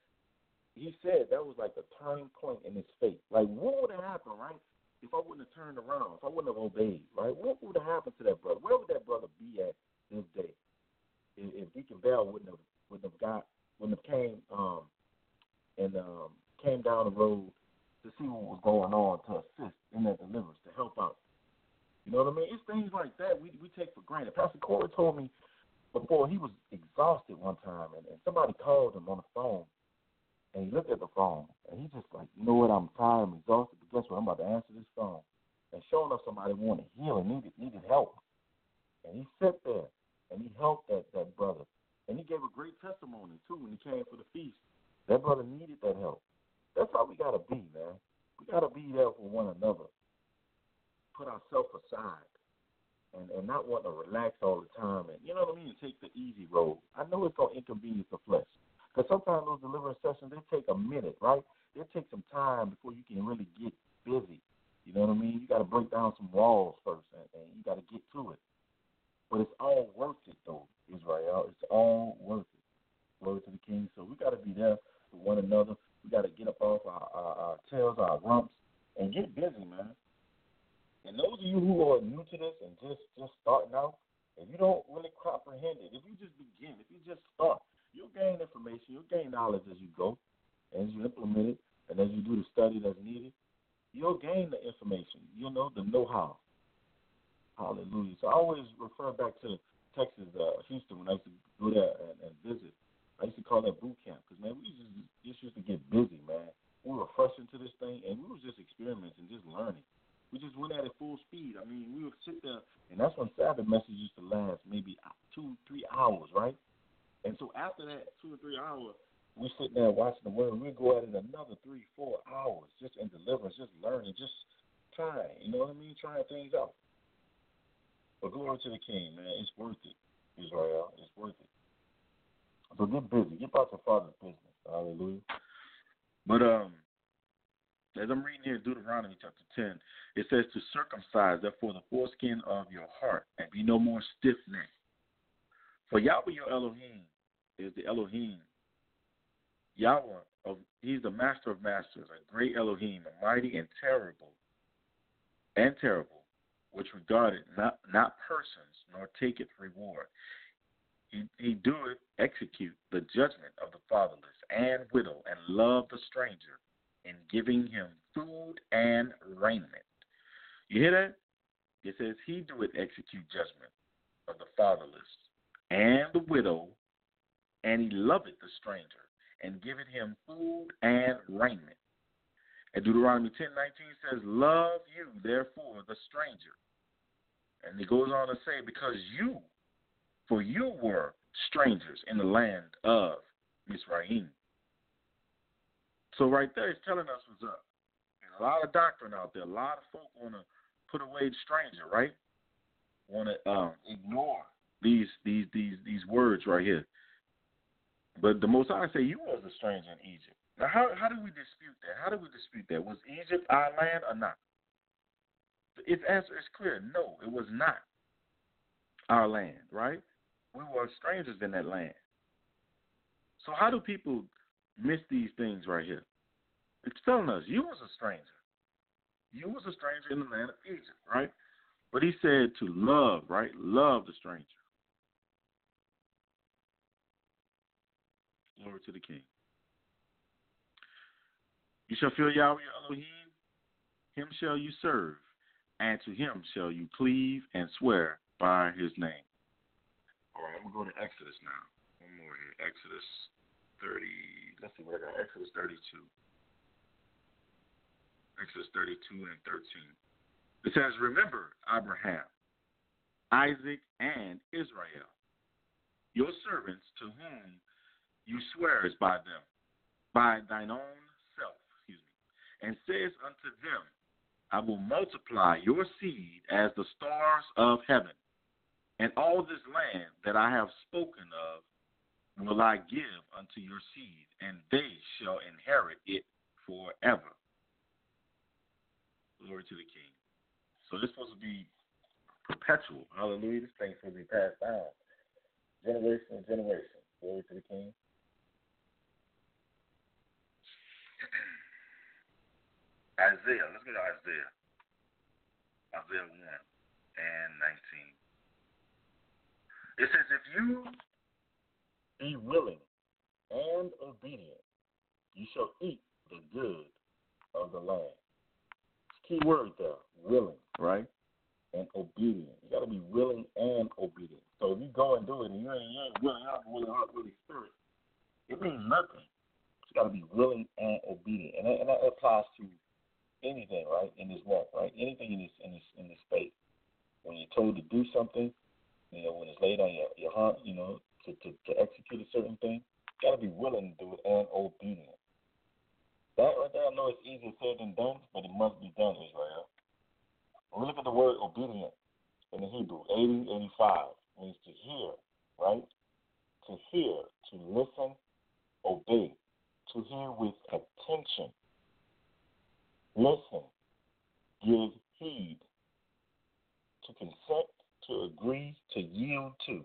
he said that was like the turning point in his faith. Like, what would have happened, right, if I wouldn't have turned around, if I wouldn't have obeyed, right? What would have happened to that brother? Where would that brother be at this day if, if Deacon Bell wouldn't have wouldn't have got wouldn't have came um and um came down the road to see what was going on to assist in that deliverance, to help out? You know what I mean? It's things like that we we take for granted. Pastor Corey told me before he was exhausted one time, and, and somebody called him on the phone. And he looked at the phone, and he just like, you know what, I'm tired, I'm exhausted, but guess what, I'm about to answer this phone. And sure enough, somebody wanted healing, needed needed help. And he sat there, and he helped that, that brother. And he gave a great testimony, too, when he came for the feast. That brother needed that help. That's how we got to be, man. We got to be there for one another. Put ourselves aside and, and not want to relax all the time. And you know what I mean? Take the easy road. I know it's going to inconvenience the flesh. Because sometimes those deliverance sessions, they take a minute, right? They take some time before you can really get busy. You know what I mean? You got to break down some walls first, and, and you got to get to it. But it's all worth it, though, Israel. It's all worth it. Glory to the King. So we got to be there for one another. We got to get up off our, our, our tails, our rumps, and get busy, man. And those of you who are new to this and just, just starting out, if you don't really comprehend it, if you just begin, if you just start, you'll gain information, you'll gain knowledge as you go, as you implement it, and as you do the study that's needed. You'll gain the information. You'll know the know-how. Hallelujah. So I always refer back to Texas, uh, Houston, when I used to go there and, and visit. I used to call that boot camp because, man, we just, just used to get busy, man. We were fresh into this thing, and we was just experimenting, just learning. We just went at it full speed. I mean, we would sit there, and that's when Sabbath message used to last maybe two, three hours, right? And so after that two or three hours, we sit there watching the word. We go at it another three, four hours just in deliverance, just learning, just trying. You know what I mean? Trying things out. But glory to the King, man. It's worth it, Israel. It's worth it. So get busy. Get about your Father's business. Hallelujah. But um, As I'm reading here in Deuteronomy chapter ten, it says to circumcise, therefore, the foreskin of your heart and be no more stiff-necked. For Yahweh your Elohim is the Elohim. Yahweh, of, he's the master of masters, a great Elohim, a mighty and terrible, and terrible, which regarded not, not persons, nor taketh reward. He, he doeth execute the judgment of the fatherless and widow, and love the stranger, in giving him food and raiment. You hear that? It says he doeth execute judgment of the fatherless and the widow, and he loveth the stranger, and giveth him food and raiment. And Deuteronomy ten nineteen says, love you, therefore, the stranger. And he goes on to say, because you, for you were strangers in the land of Mizraim. So right there, it's telling us what's up. There's a lot of doctrine out there. A lot of folk want to put away the stranger, right? Want to um, ignore these these these these words right here. But the Most High say you was a stranger in Egypt. Now, how how do we dispute that? How do we dispute that? Was Egypt our land or not? Its answer is clear. No, it was not our land, right? We were strangers in that land. So how do people miss these things right here? It's telling us you was a stranger. You was a stranger in the land of Egypt, right? But he said to love, right? Love the stranger. Glory to the King. You shall fear Yahweh your Elohim, him shall you serve, and to him shall you cleave and swear by his name. All right, I'm going to go to Exodus now. One more here. Exodus thirty. Let's see what I got. Exodus thirty-two. Exodus thirty-two and thirteen. It says, remember Abraham, Isaac, and Israel, your servants to whom you swearest by them, by thine own self, excuse me, and says unto them, I will multiply your seed as the stars of heaven, and all this land that I have spoken of will I give unto your seed, and they shall inherit it forever. Glory to the King. So this is supposed to be perpetual. Hallelujah. This thing's supposed to be passed down. Generation to generation. Glory to the King. Isaiah. Let's go to Isaiah. Isaiah one and nineteen. It says, if you be willing and obedient, you shall eat the good of the land. Key word there, willing, right? And obedient. You got to be willing and obedient. So if you go and do it and you ain't, you ain't willing, out, willing, out, willing, spirit, it means nothing. You got to be willing and obedient, and that, and that applies to anything, right? In this walk, right? Anything in this in this in this space. When you're told to do something, you know, when it's laid on your, your heart, you know, to, to, to execute a certain thing, you got to be willing to do it and obedient. That right there, I know it's easier said than done, but it must be done, Israel. When we look at the word obedient in the Hebrew, eighty, eighty-five, means to hear, right? To hear, to listen, obey, to hear with attention. Listen, give heed, to consent, to agree, to yield to.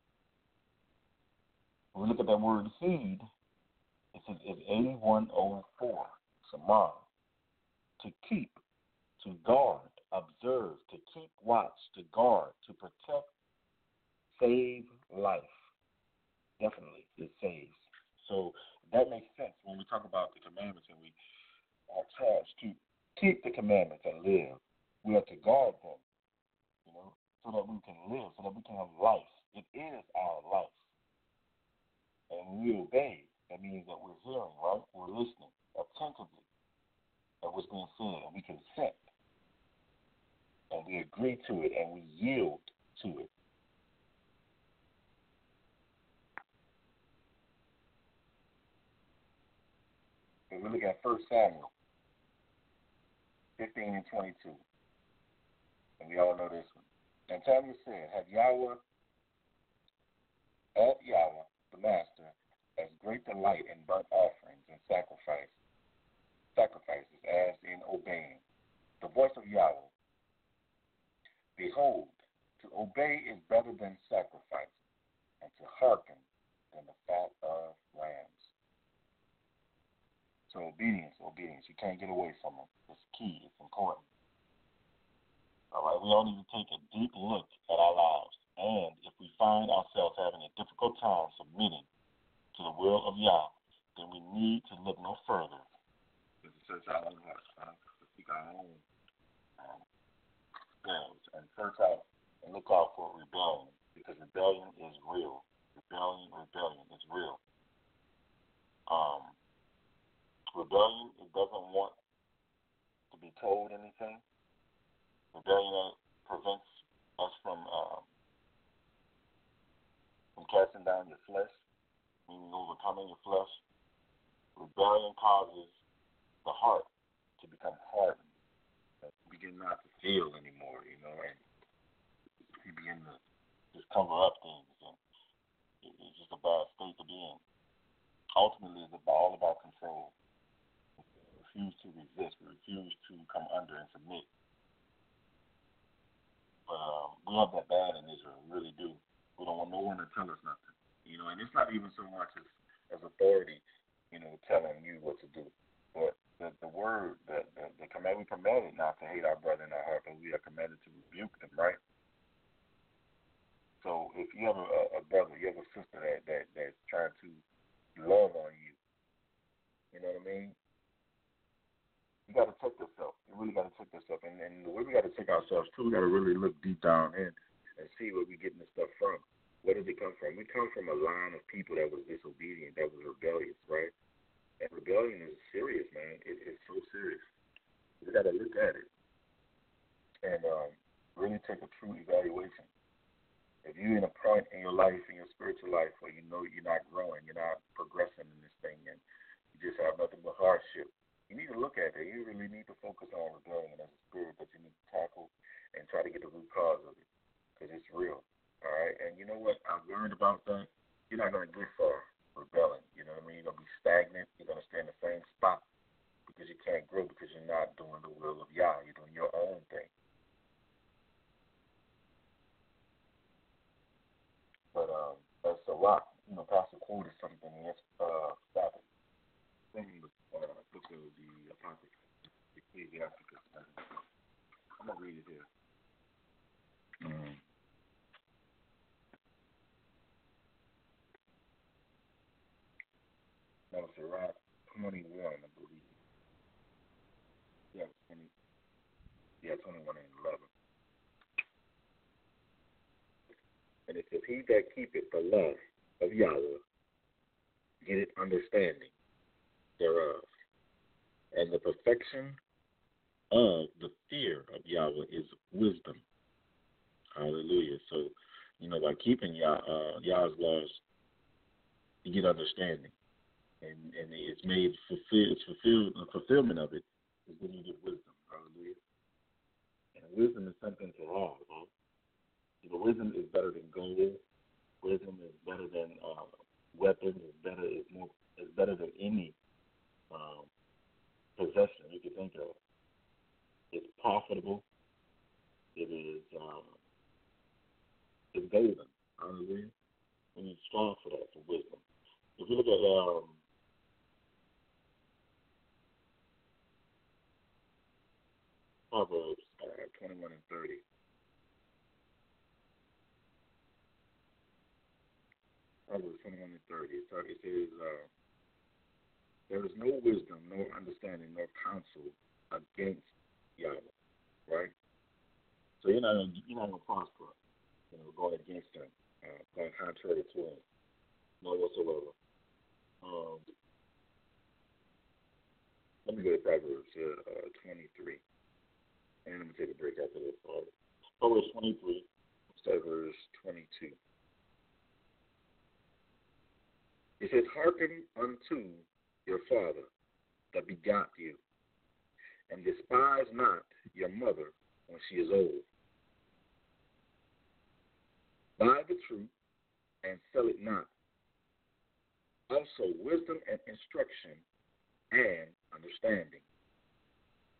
When we look at that word heed, it's, it's eighty-one oh four, Samar. To keep, to guard, observe, to keep watch, to guard, to protect, save life. Definitely, it saves. So that makes sense when we talk about the commandments and we are charged to keep the commandments and live. We have to guard them, you know, so that we can live, so that we can have life. It is our life. And when we obey, that means that we're hearing, right? We're listening attentively at what's being said, and we consent, and we agree to it, and we yield to it. And we look at First Samuel fifteen and twenty-two. And we all know this one. And Samuel said, have Yahweh, at Yahweh, the Master, as great delight in burnt offerings and sacrifice sacrifices, as in obeying the voice of Yahweh. Behold, to obey is better than sacrifice, and to hearken than the fat of lambs. So obedience, obedience. You can't get away from it. It's key. It's important. All right, we all need to take a deep look at our lives. And if we find ourselves having a difficult time submitting to the will of Yah, then we need to look no further than to search our own hearts, huh? to seek our own um, things, and search out and look out for rebellion, because rebellion is real. Rebellion, rebellion is real. Um, rebellion, it doesn't want to be told anything. Rebellion prevents us from uh, from casting down your flesh, meaning overcoming your flesh. Rebellion causes the heart to become hardened, to begin not to feel anymore, you know, and you begin to just cover up things, and it's just a bad state to be in. Ultimately, it's about, all about control. We refuse to resist. We refuse to come under and submit. But uh, we have that bad in Israel. We really do. We don't want no one to tell us nothing. You know, and it's not even so much as, as authority, you know, telling you what to do. But the, the word, the, the, the command, we commanded not to hate our brother in our heart, but we are commanded to rebuke them, right? So if you have a, a brother, you have a sister that, that that's trying to love on you, you know what I mean? You got to check yourself. You really got to check yourself. And, and the way we got to check ourselves, too, we got to really look deep down in and see where we're getting this stuff from. Where does it come from? We come from a line of people that was disobedient, that was rebellious, right? And rebellion is serious, man. It, it's so serious. We got to look at it and um, really take a true evaluation. If you're in a point in your life, in your spiritual life, where you know you're not growing, you're not progressing in this thing, and you just have nothing but hardship, you need to look at it. You really need to focus on rebellion as a spirit that you need to tackle and try to get the root cause of it, because it's real. All right? And you know what I've learned about that? You're not going to get far rebelling. You know what I mean? You're going to be stagnant. You're going to stay in the same spot because you can't grow, because you're not doing the will of Yah. You're doing your own thing. But um, that's a lot. You know, Pastor quoted something in this uh, Sabbath. Thing with uh, book of the Apocrypha, Ecclesiasticus. I'm going to read it here. Mm. That was Sirach twenty-one, I believe. Yeah, twenty, yeah, twenty-one and eleven. And it says, he that keepeth the law of Yahweh getteth understanding thereof, and the perfection of the fear of Yahweh is wisdom. Hallelujah. So, you know, by keeping Yah, uh, Yah's laws, you get understanding. And and it's made fulfill, it's fulfilled, the fulfillment of it is when you get wisdom. Hallelujah. And wisdom is something to have. Huh? You know, wisdom is better than gold. Wisdom is better than uh, weapons. It's better. It's more. It's better than any um, possession you can think of. It's profitable. It is. Um, it's golden. Hallelujah. We need to strive for that, for wisdom. If you look at um, Proverbs uh, twenty-one and thirty. Proverbs twenty-one and thirty. It says, uh, there is no wisdom, no understanding, no counsel against Yahweh. Right? So you're not gonna, you're not gonna prosper, you know, going against him, uh, going contrary to him, no whatsoever. Um, let me go to Proverbs uh, uh, twenty-three. And let me take a break after this part. Proverbs twenty-three, start verse twenty-two. It says, hearken unto your father that begot you, and despise not your mother when she is old. Buy the truth and sell it not. Also wisdom and instruction and understanding.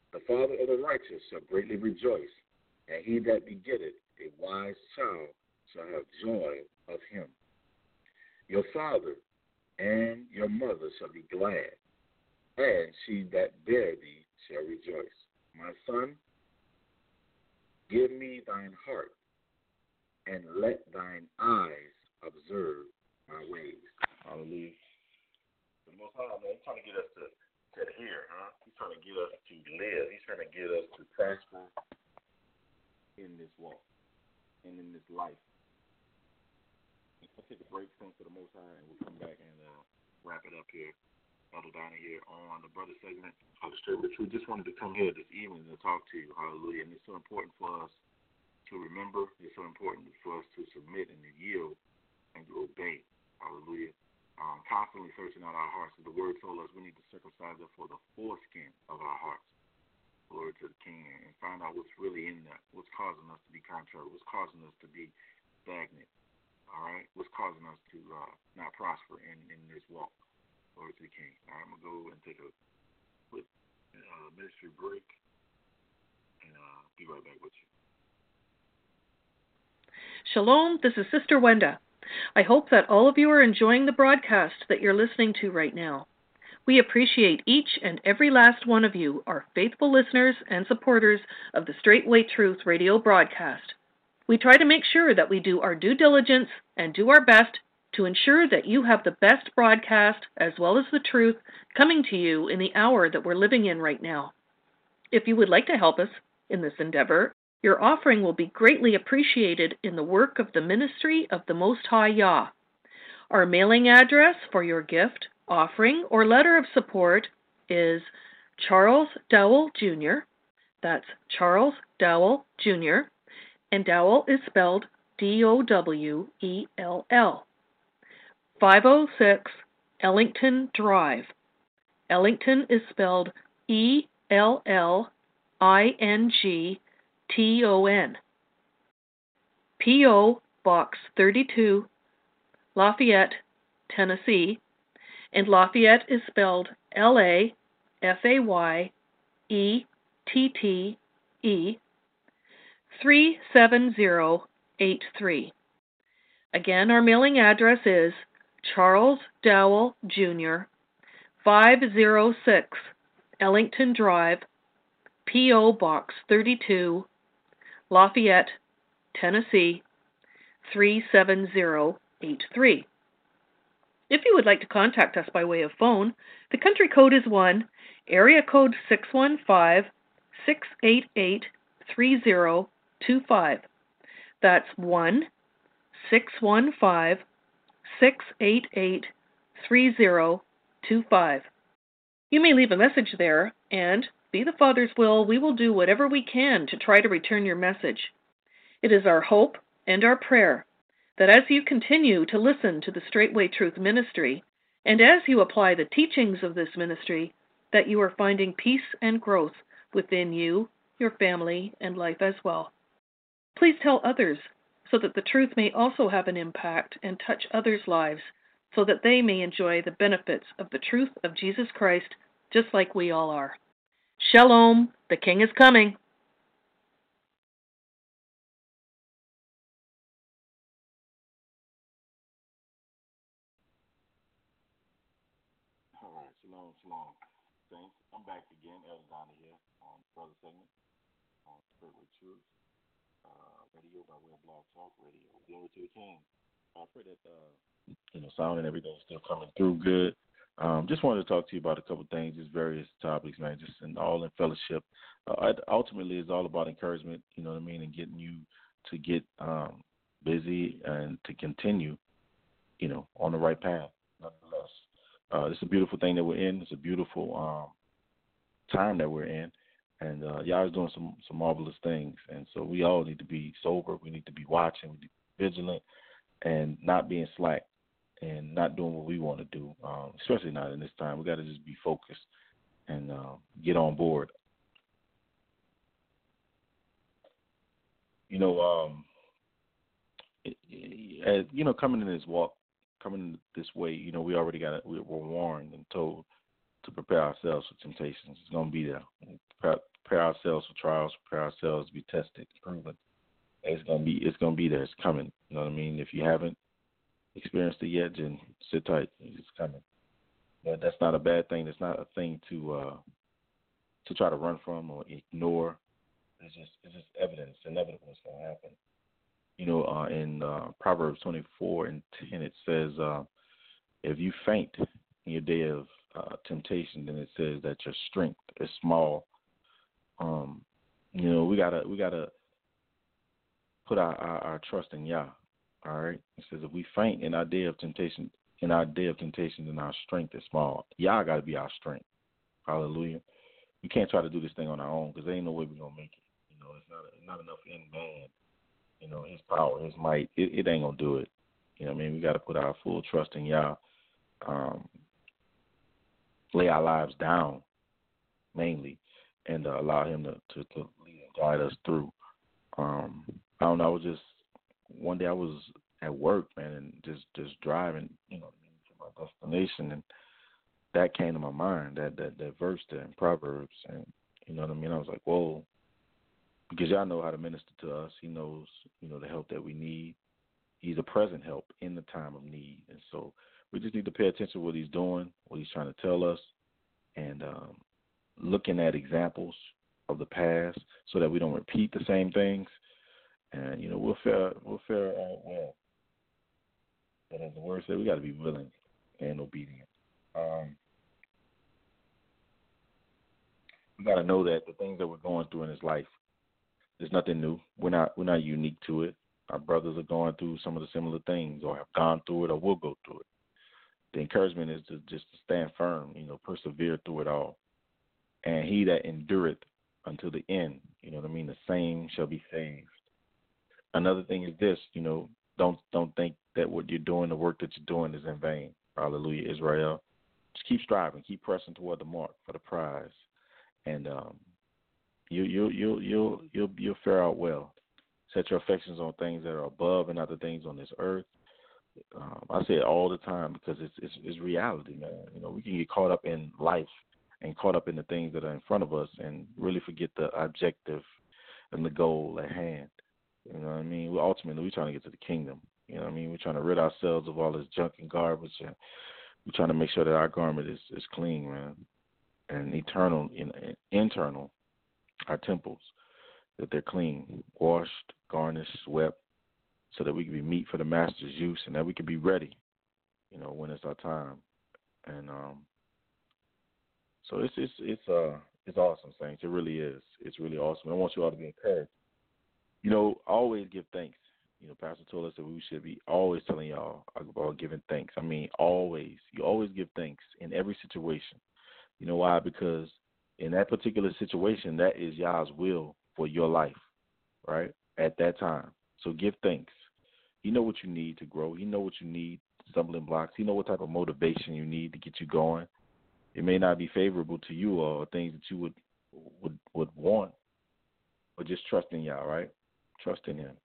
The father of the righteous shall greatly rejoice, and he that begetteth a wise child shall have joy of him. Your father and your mother shall be glad, and she that bare thee shall rejoice. My son, give me thine heart, and let thine eyes observe my ways. Hallelujah. The Most High, man, he's trying to get us to, to hear, huh? He's trying to get us to live. He's trying to get us to prosper in this walk and in this life. Let's take a break, thanks to the Most High, and we'll come back and uh, wrap it up here. Elder Donnie here on the brother segment of the Straight with Truth. Just wanted to come here this evening to talk to you. Hallelujah. And it's so important for us to remember. It's so important for us to submit and to yield and to obey. Hallelujah. Um, constantly searching out our hearts. As the word told us, we need to circumcise it for the foreskin of our hearts. Glory to the King. And find out what's really in that. What's causing us to be contrary. What's causing us to be stagnant. All right. What's causing us to uh, not prosper in, in this walk. Glory to the King. All right, I'm going to go and take a quick uh, ministry break and uh, be right back with you. Shalom, this is Sister Wenda. I hope that all of you are enjoying the broadcast that you're listening to right now. We appreciate each and every last one of you, our faithful listeners and supporters of the Straightway Truth radio broadcast. We try to make sure that we do our due diligence and do our best to ensure that you have the best broadcast as well as the truth coming to you in the hour that we're living in right now. If you would like to help us in this endeavor, your offering will be greatly appreciated in the work of the ministry of the Most High Yah. Our mailing address for your gift, offering, or letter of support is Charles Dowell Junior That's Charles Dowell Junior And Dowell is spelled D O W E L L. five oh six Ellington Drive. Ellington is spelled E L L I N G T O N. P O. Box thirty-two, Lafayette, Tennessee, and Lafayette is spelled L A F A Y E T T E, three seven zero eight three. Again, our mailing address is Charles Dowell Junior, five oh six Ellington Drive, P O. Box thirty-two, Lafayette, Tennessee, three seven zero eight three. If you would like to contact us by way of phone, the country code is one, area code six one five, six eight eight, three zero two five. That's one, six one five, six eight eight, three zero two five. You may leave a message there, and, be the Father's will, we will do whatever we can to try to return your message. It is our hope and our prayer that as you continue to listen to the Straightway Truth Ministry, and as you apply the teachings of this ministry, that you are finding peace and growth within you, your family, and life as well. Please tell others so that the truth may also have an impact and touch others' lives so that they may enjoy the benefits of the truth of Jesus Christ just like we all are. Shalom, the King is coming. All right, shalom, shalom. Thanks. I'm back again, Elder Donnie here on the brother segment on Spirit with Truth uh, radio by way of Blog Talk Radio. Glory to the King. I pray that uh, you know, sound and everything is still coming through good. Um, just wanted to talk to you about a couple of things, just various topics, man, just in, all in fellowship. Uh, ultimately, it's all about encouragement, you know what I mean, and getting you to get um, busy and to continue, you know, on the right path, nonetheless. Uh, it's a beautiful thing that we're in. It's a beautiful um, time that we're in. And uh, y'all is doing some, some marvelous things. And so we all need to be sober. We need to be watching. We need to be vigilant and not being slack and not doing what we want to do, um, especially not in this time. We got to just be focused and uh, get on board. You know, um, it, it, you know, coming in this walk, coming this way, you know, we already got it. We're warned and told to prepare ourselves for temptations. It's going to be there. Prepare, prepare ourselves for trials, prepare ourselves to be tested, proven. It's gonna be it's gonna be there. It's coming. You know what I mean? If you haven't experienced it yet, then sit tight. It's coming. But that's not a bad thing. That's not a thing to uh, to try to run from or ignore. It's just it's just evidence, inevitable. It's gonna happen. You know, uh, in uh, Proverbs twenty-four and ten, it says, uh, "If you faint in your day of uh, temptation, then it says that your strength is small." Um, you know, we gotta we gotta put our, our, our trust in Yah. All right. It says if we faint in our day of temptation, in our day of temptation, then our strength is small. Yah got to be our strength. Hallelujah. We can't try to do this thing on our own because there ain't no way we're gonna make it. You know, it's not it's not enough in man. You know, his power, his might, it, it ain't gonna do it. You know what I mean? We got to put our full trust in Yah. Um, lay our lives down mainly, and uh, allow Him to, to, to lead and guide us through. Um, I don't know. I was just one day I was at work, man, and just, just driving, you know, to my destination, and that came to my mind. That, that that verse there in Proverbs, and you know what I mean. I was like, whoa, because y'all know how to minister to us. He knows, you know, the help that we need. He's a present help in the time of need, and so we just need to pay attention to what He's doing, what He's trying to tell us, and um, looking at examples of the past so that we don't repeat the same things. And, you know, we'll fare, we'll fare out well. But as the word said, we got to be willing and obedient. Um, we got to know that the things that we're going through in this life, there's nothing new. We're not, we're not unique to it. Our brothers are going through some of the similar things, or have gone through it, or will go through it. The encouragement is to just to stand firm, you know, persevere through it all. And he that endureth until the end, you know what I mean, the same shall be saved. Another thing is this, you know, don't don't think that what you're doing, the work that you're doing, is in vain. Hallelujah, Israel. Just keep striving, keep pressing toward the mark for the prize, and um, you you you you'll you'll you'll fare out well. Set your affections on things that are above and not the things on this earth. Um, I say it all the time because it's, it's it's reality, man. You know, we can get caught up in life and caught up in the things that are in front of us and really forget the objective and the goal at hand. You know what I mean? We're ultimately, we're trying to get to the kingdom. You know what I mean? We're trying to rid ourselves of all this junk and garbage, and we're trying to make sure that our garment is, is clean, man, and eternal, in, internal, our temples, that they're clean, washed, garnished, swept, so that we can be meat for the master's use and that we can be ready, you know, when it's our time. And um, so it's it's it's uh it's awesome, saints. It really is. It's really awesome. I want you all to be encouraged. You know, always give thanks. You know, Pastor told us that we should be always telling y'all about giving thanks. I mean, always. You always give thanks in every situation. You know why? Because in that particular situation, that is Yah's will for your life, right, at that time. So give thanks. He know what you need to grow. He know what you need, stumbling blocks. He know what type of motivation you need to get you going. It may not be favorable to you or things that you would would, would want, but just trust in Yah, right? Trust in Him.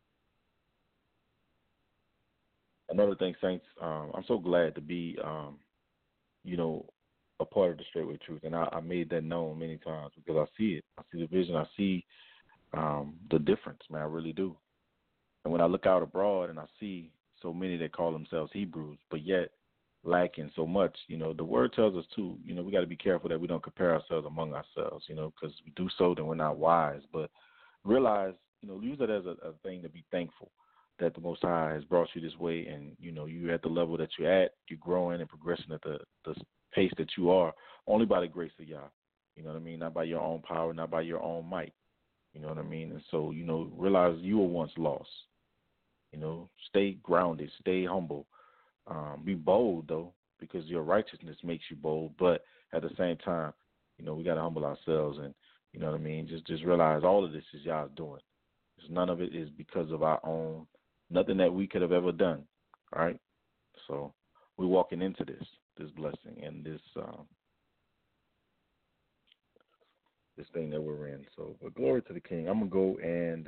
Another thing, saints, um, I'm so glad to be, um, you know, a part of the Straightway Truth, and I, I made that known many times because I see it. I see the vision. I see um, the difference, man. I really do. And when I look out abroad and I see so many that call themselves Hebrews, but yet lacking so much, you know, the word tells us too, you know, we got to be careful that we don't compare ourselves among ourselves, you know, because we do so, then we're not wise. But realize, you know, use it as a, a thing to be thankful that the Most High has brought you this way, and, you know, you're at the level that you're at, you're growing and progressing at the, the pace that you are, only by the grace of Yah. You know what I mean? Not by your own power, not by your own might. You know what I mean? And so, you know, realize you were once lost. You know, stay grounded, stay humble. Um, be bold, though, because your righteousness makes you bold. But at the same time, you know, we got to humble ourselves and, you know what I mean, just just realize all of this is Yah's doing. None of it is because of our own, nothing that we could have ever done, all right? So we're walking into this, this blessing and this um, this thing that we're in. So, but glory to the King. I'm going to go and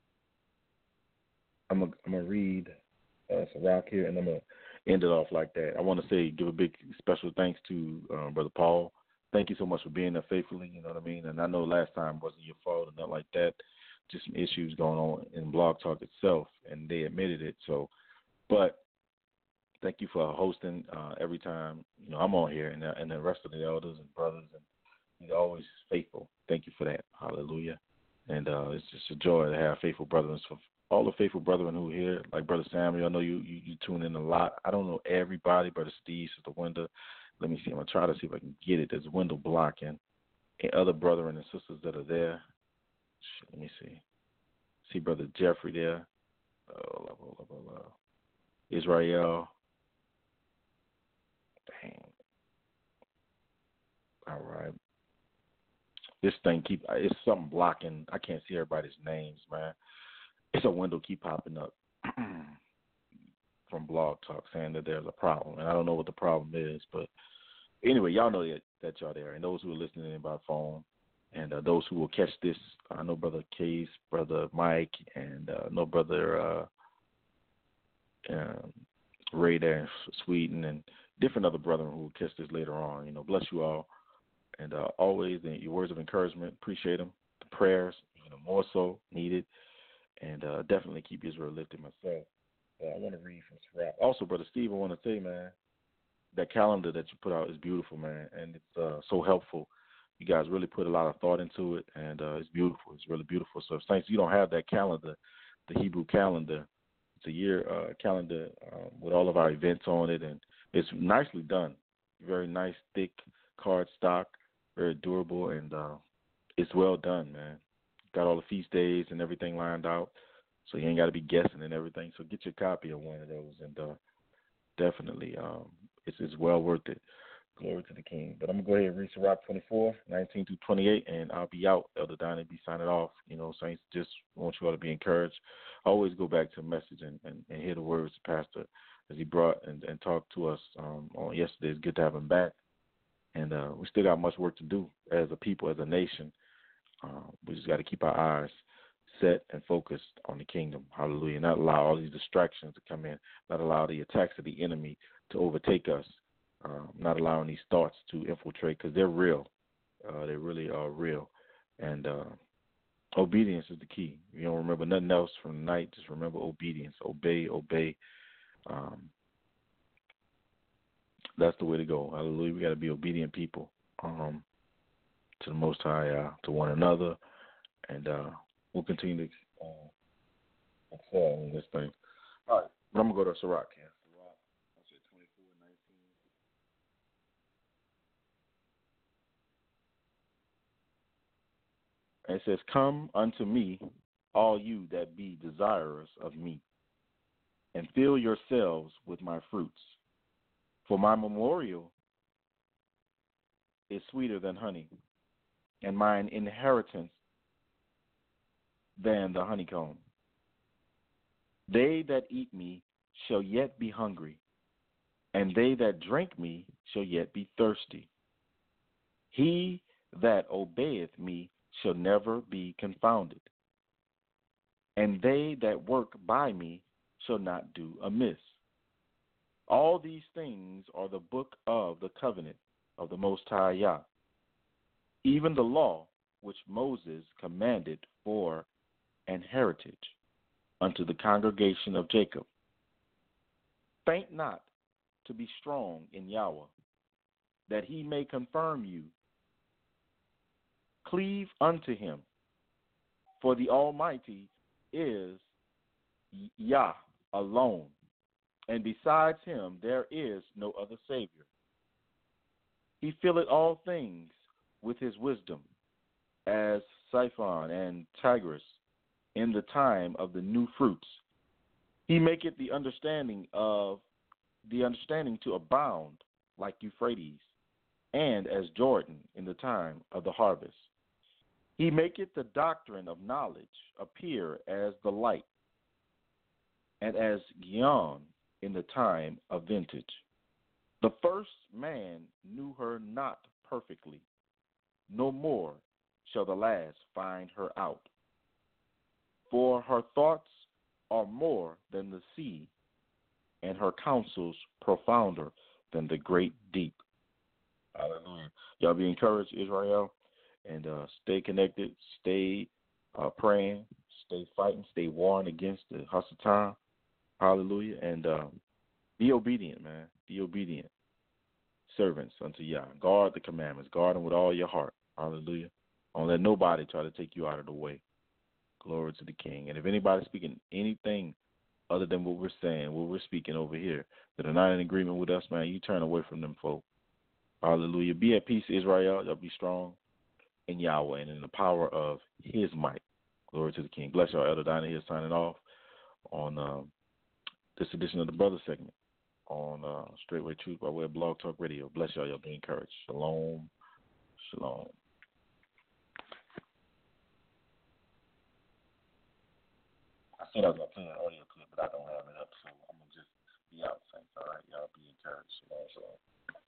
I'm going I'm to read uh, some rock here, and I'm going to end it off like that. I want to say, give a big special thanks to um, Brother Paul thank you so much for being there faithfully, you know what I mean? And I know last time wasn't your fault or nothing like that, just some issues going on in Blog Talk itself, and they admitted it. So, but thank you for hosting uh, every time, you know, I'm on here, and, and the rest of the elders and brothers, and you're always faithful. Thank you for that. Hallelujah. And uh, it's just a joy to have faithful brothers. For all the faithful brethren who are here, like Brother Samuel, I know you, you, you tune in a lot. I don't know everybody, Brother Steve, Sister Wenda. Let me see. I'm going to try to see if I can get it. There's Wendell Block and, and other brethren and sisters that are there. Shit, let me see. See Brother Jeffrey there. Oh, blah, blah, blah, blah. Israel. Dang. All right. This thing keep it's something blocking. I can't see everybody's names, man. It's a window keep popping up from Blog Talk saying that there's a problem, and I don't know what the problem is, but anyway, y'all know that, that y'all there, and those who are listening in by phone, and uh, those who will catch this. I know Brother Case, Brother Mike, and uh, no Brother uh, um, Ray there in Sweden, and different other brethren who will catch this later on. You know, bless you all. And uh, always the, your words of encouragement, appreciate them. The prayers, you know, more so needed. And uh, definitely keep Israel lifted myself. Uh, I want to read from Sirach. Also, Brother Steve, I want to say, man, that calendar that you put out is beautiful, man. And it's uh, so helpful. You guys really put a lot of thought into it. And uh, it's beautiful. It's really beautiful. So if Saints, you don't have that calendar, the Hebrew calendar, it's a year uh, calendar um, with all of our events on it. And it's nicely done. Very nice, thick card stock. Very durable, and uh, it's well done, man. Got all the feast days and everything lined out, so you ain't got to be guessing and everything. So get your copy of one of those, and uh, definitely, um, it's, it's well worth it. Glory to the King. But I'm going to go ahead and read Sirach twenty-four, nineteen through twenty-eight, and I'll be out. Elder Donnie be signing off. You know, Saints, just want you all to be encouraged. I always go back to the message and, and, and hear the words of the pastor as he brought and, and talked to us um, on yesterday. It's good to have him back. And uh, we still got much work to do as a people, as a nation. Uh, we just got to keep our eyes set and focused on the kingdom. Hallelujah. Not allow all these distractions to come in. Not allow the attacks of the enemy to overtake us. Uh, not allowing these thoughts to infiltrate, because they're real. Uh, they really are real. And uh, obedience is the key. You don't remember nothing else from the night. Just remember obedience. Obey, obey. Um, That's the way to go. Hallelujah. We got to be obedient people um, to the Most High, uh, to one another, and uh, we'll continue to uh, excel in this thing. All right. But I'm going to go to Sirach here. Sirach, I said twenty-four, nineteen. And it says, "Come unto me, all you that be desirous of me, and fill yourselves with my fruits. For my memorial is sweeter than honey, and mine inheritance than the honeycomb. They that eat me shall yet be hungry, and they that drink me shall yet be thirsty. He that obeyeth me shall never be confounded, and they that work by me shall not do amiss. All these things are the book of the covenant of the Most High Yah, even the law which Moses commanded for an heritage unto the congregation of Jacob. Faint not to be strong in Yahweh, that he may confirm you. Cleave unto him, for the Almighty is Yah alone, and besides him there is no other Savior. He filleth all things with his wisdom, as Siphon and Tigris in the time of the new fruits. He maketh the understanding of the understanding to abound like Euphrates, and as Jordan in the time of the harvest. He maketh the doctrine of knowledge appear as the light, and as Gihon in the time of vintage. The first man knew her not perfectly, no more shall the last find her out. For her thoughts are more than the sea, and her counsels profounder than the great deep. Hallelujah. Y'all be encouraged, Israel, and uh, stay connected, stay uh, praying, stay fighting, stay warring against the Hasatan. Hallelujah. And uh, be obedient, man. Be obedient. Servants unto Yah. Guard the commandments. Guard them with all your heart. Hallelujah. Don't let nobody try to take you out of the way. Glory to the King. And if anybody's speaking anything other than what we're saying, what we're speaking over here, that are not in agreement with us, man, you turn away from them folk. Hallelujah. Be at peace, Israel. Y'all be strong in Yahweh and in the power of his might. Glory to the King. Bless y'all. Elder Dinah here signing off on um, this edition of the Brother segment on uh, Straightway Truth by way of Blog Talk Radio. Bless y'all. Y'all be encouraged. Shalom. Shalom. I said I was going to play an audio clip, but I don't have it up, so I'm going to just be out, Saints. All right, y'all be encouraged. Shalom, shalom.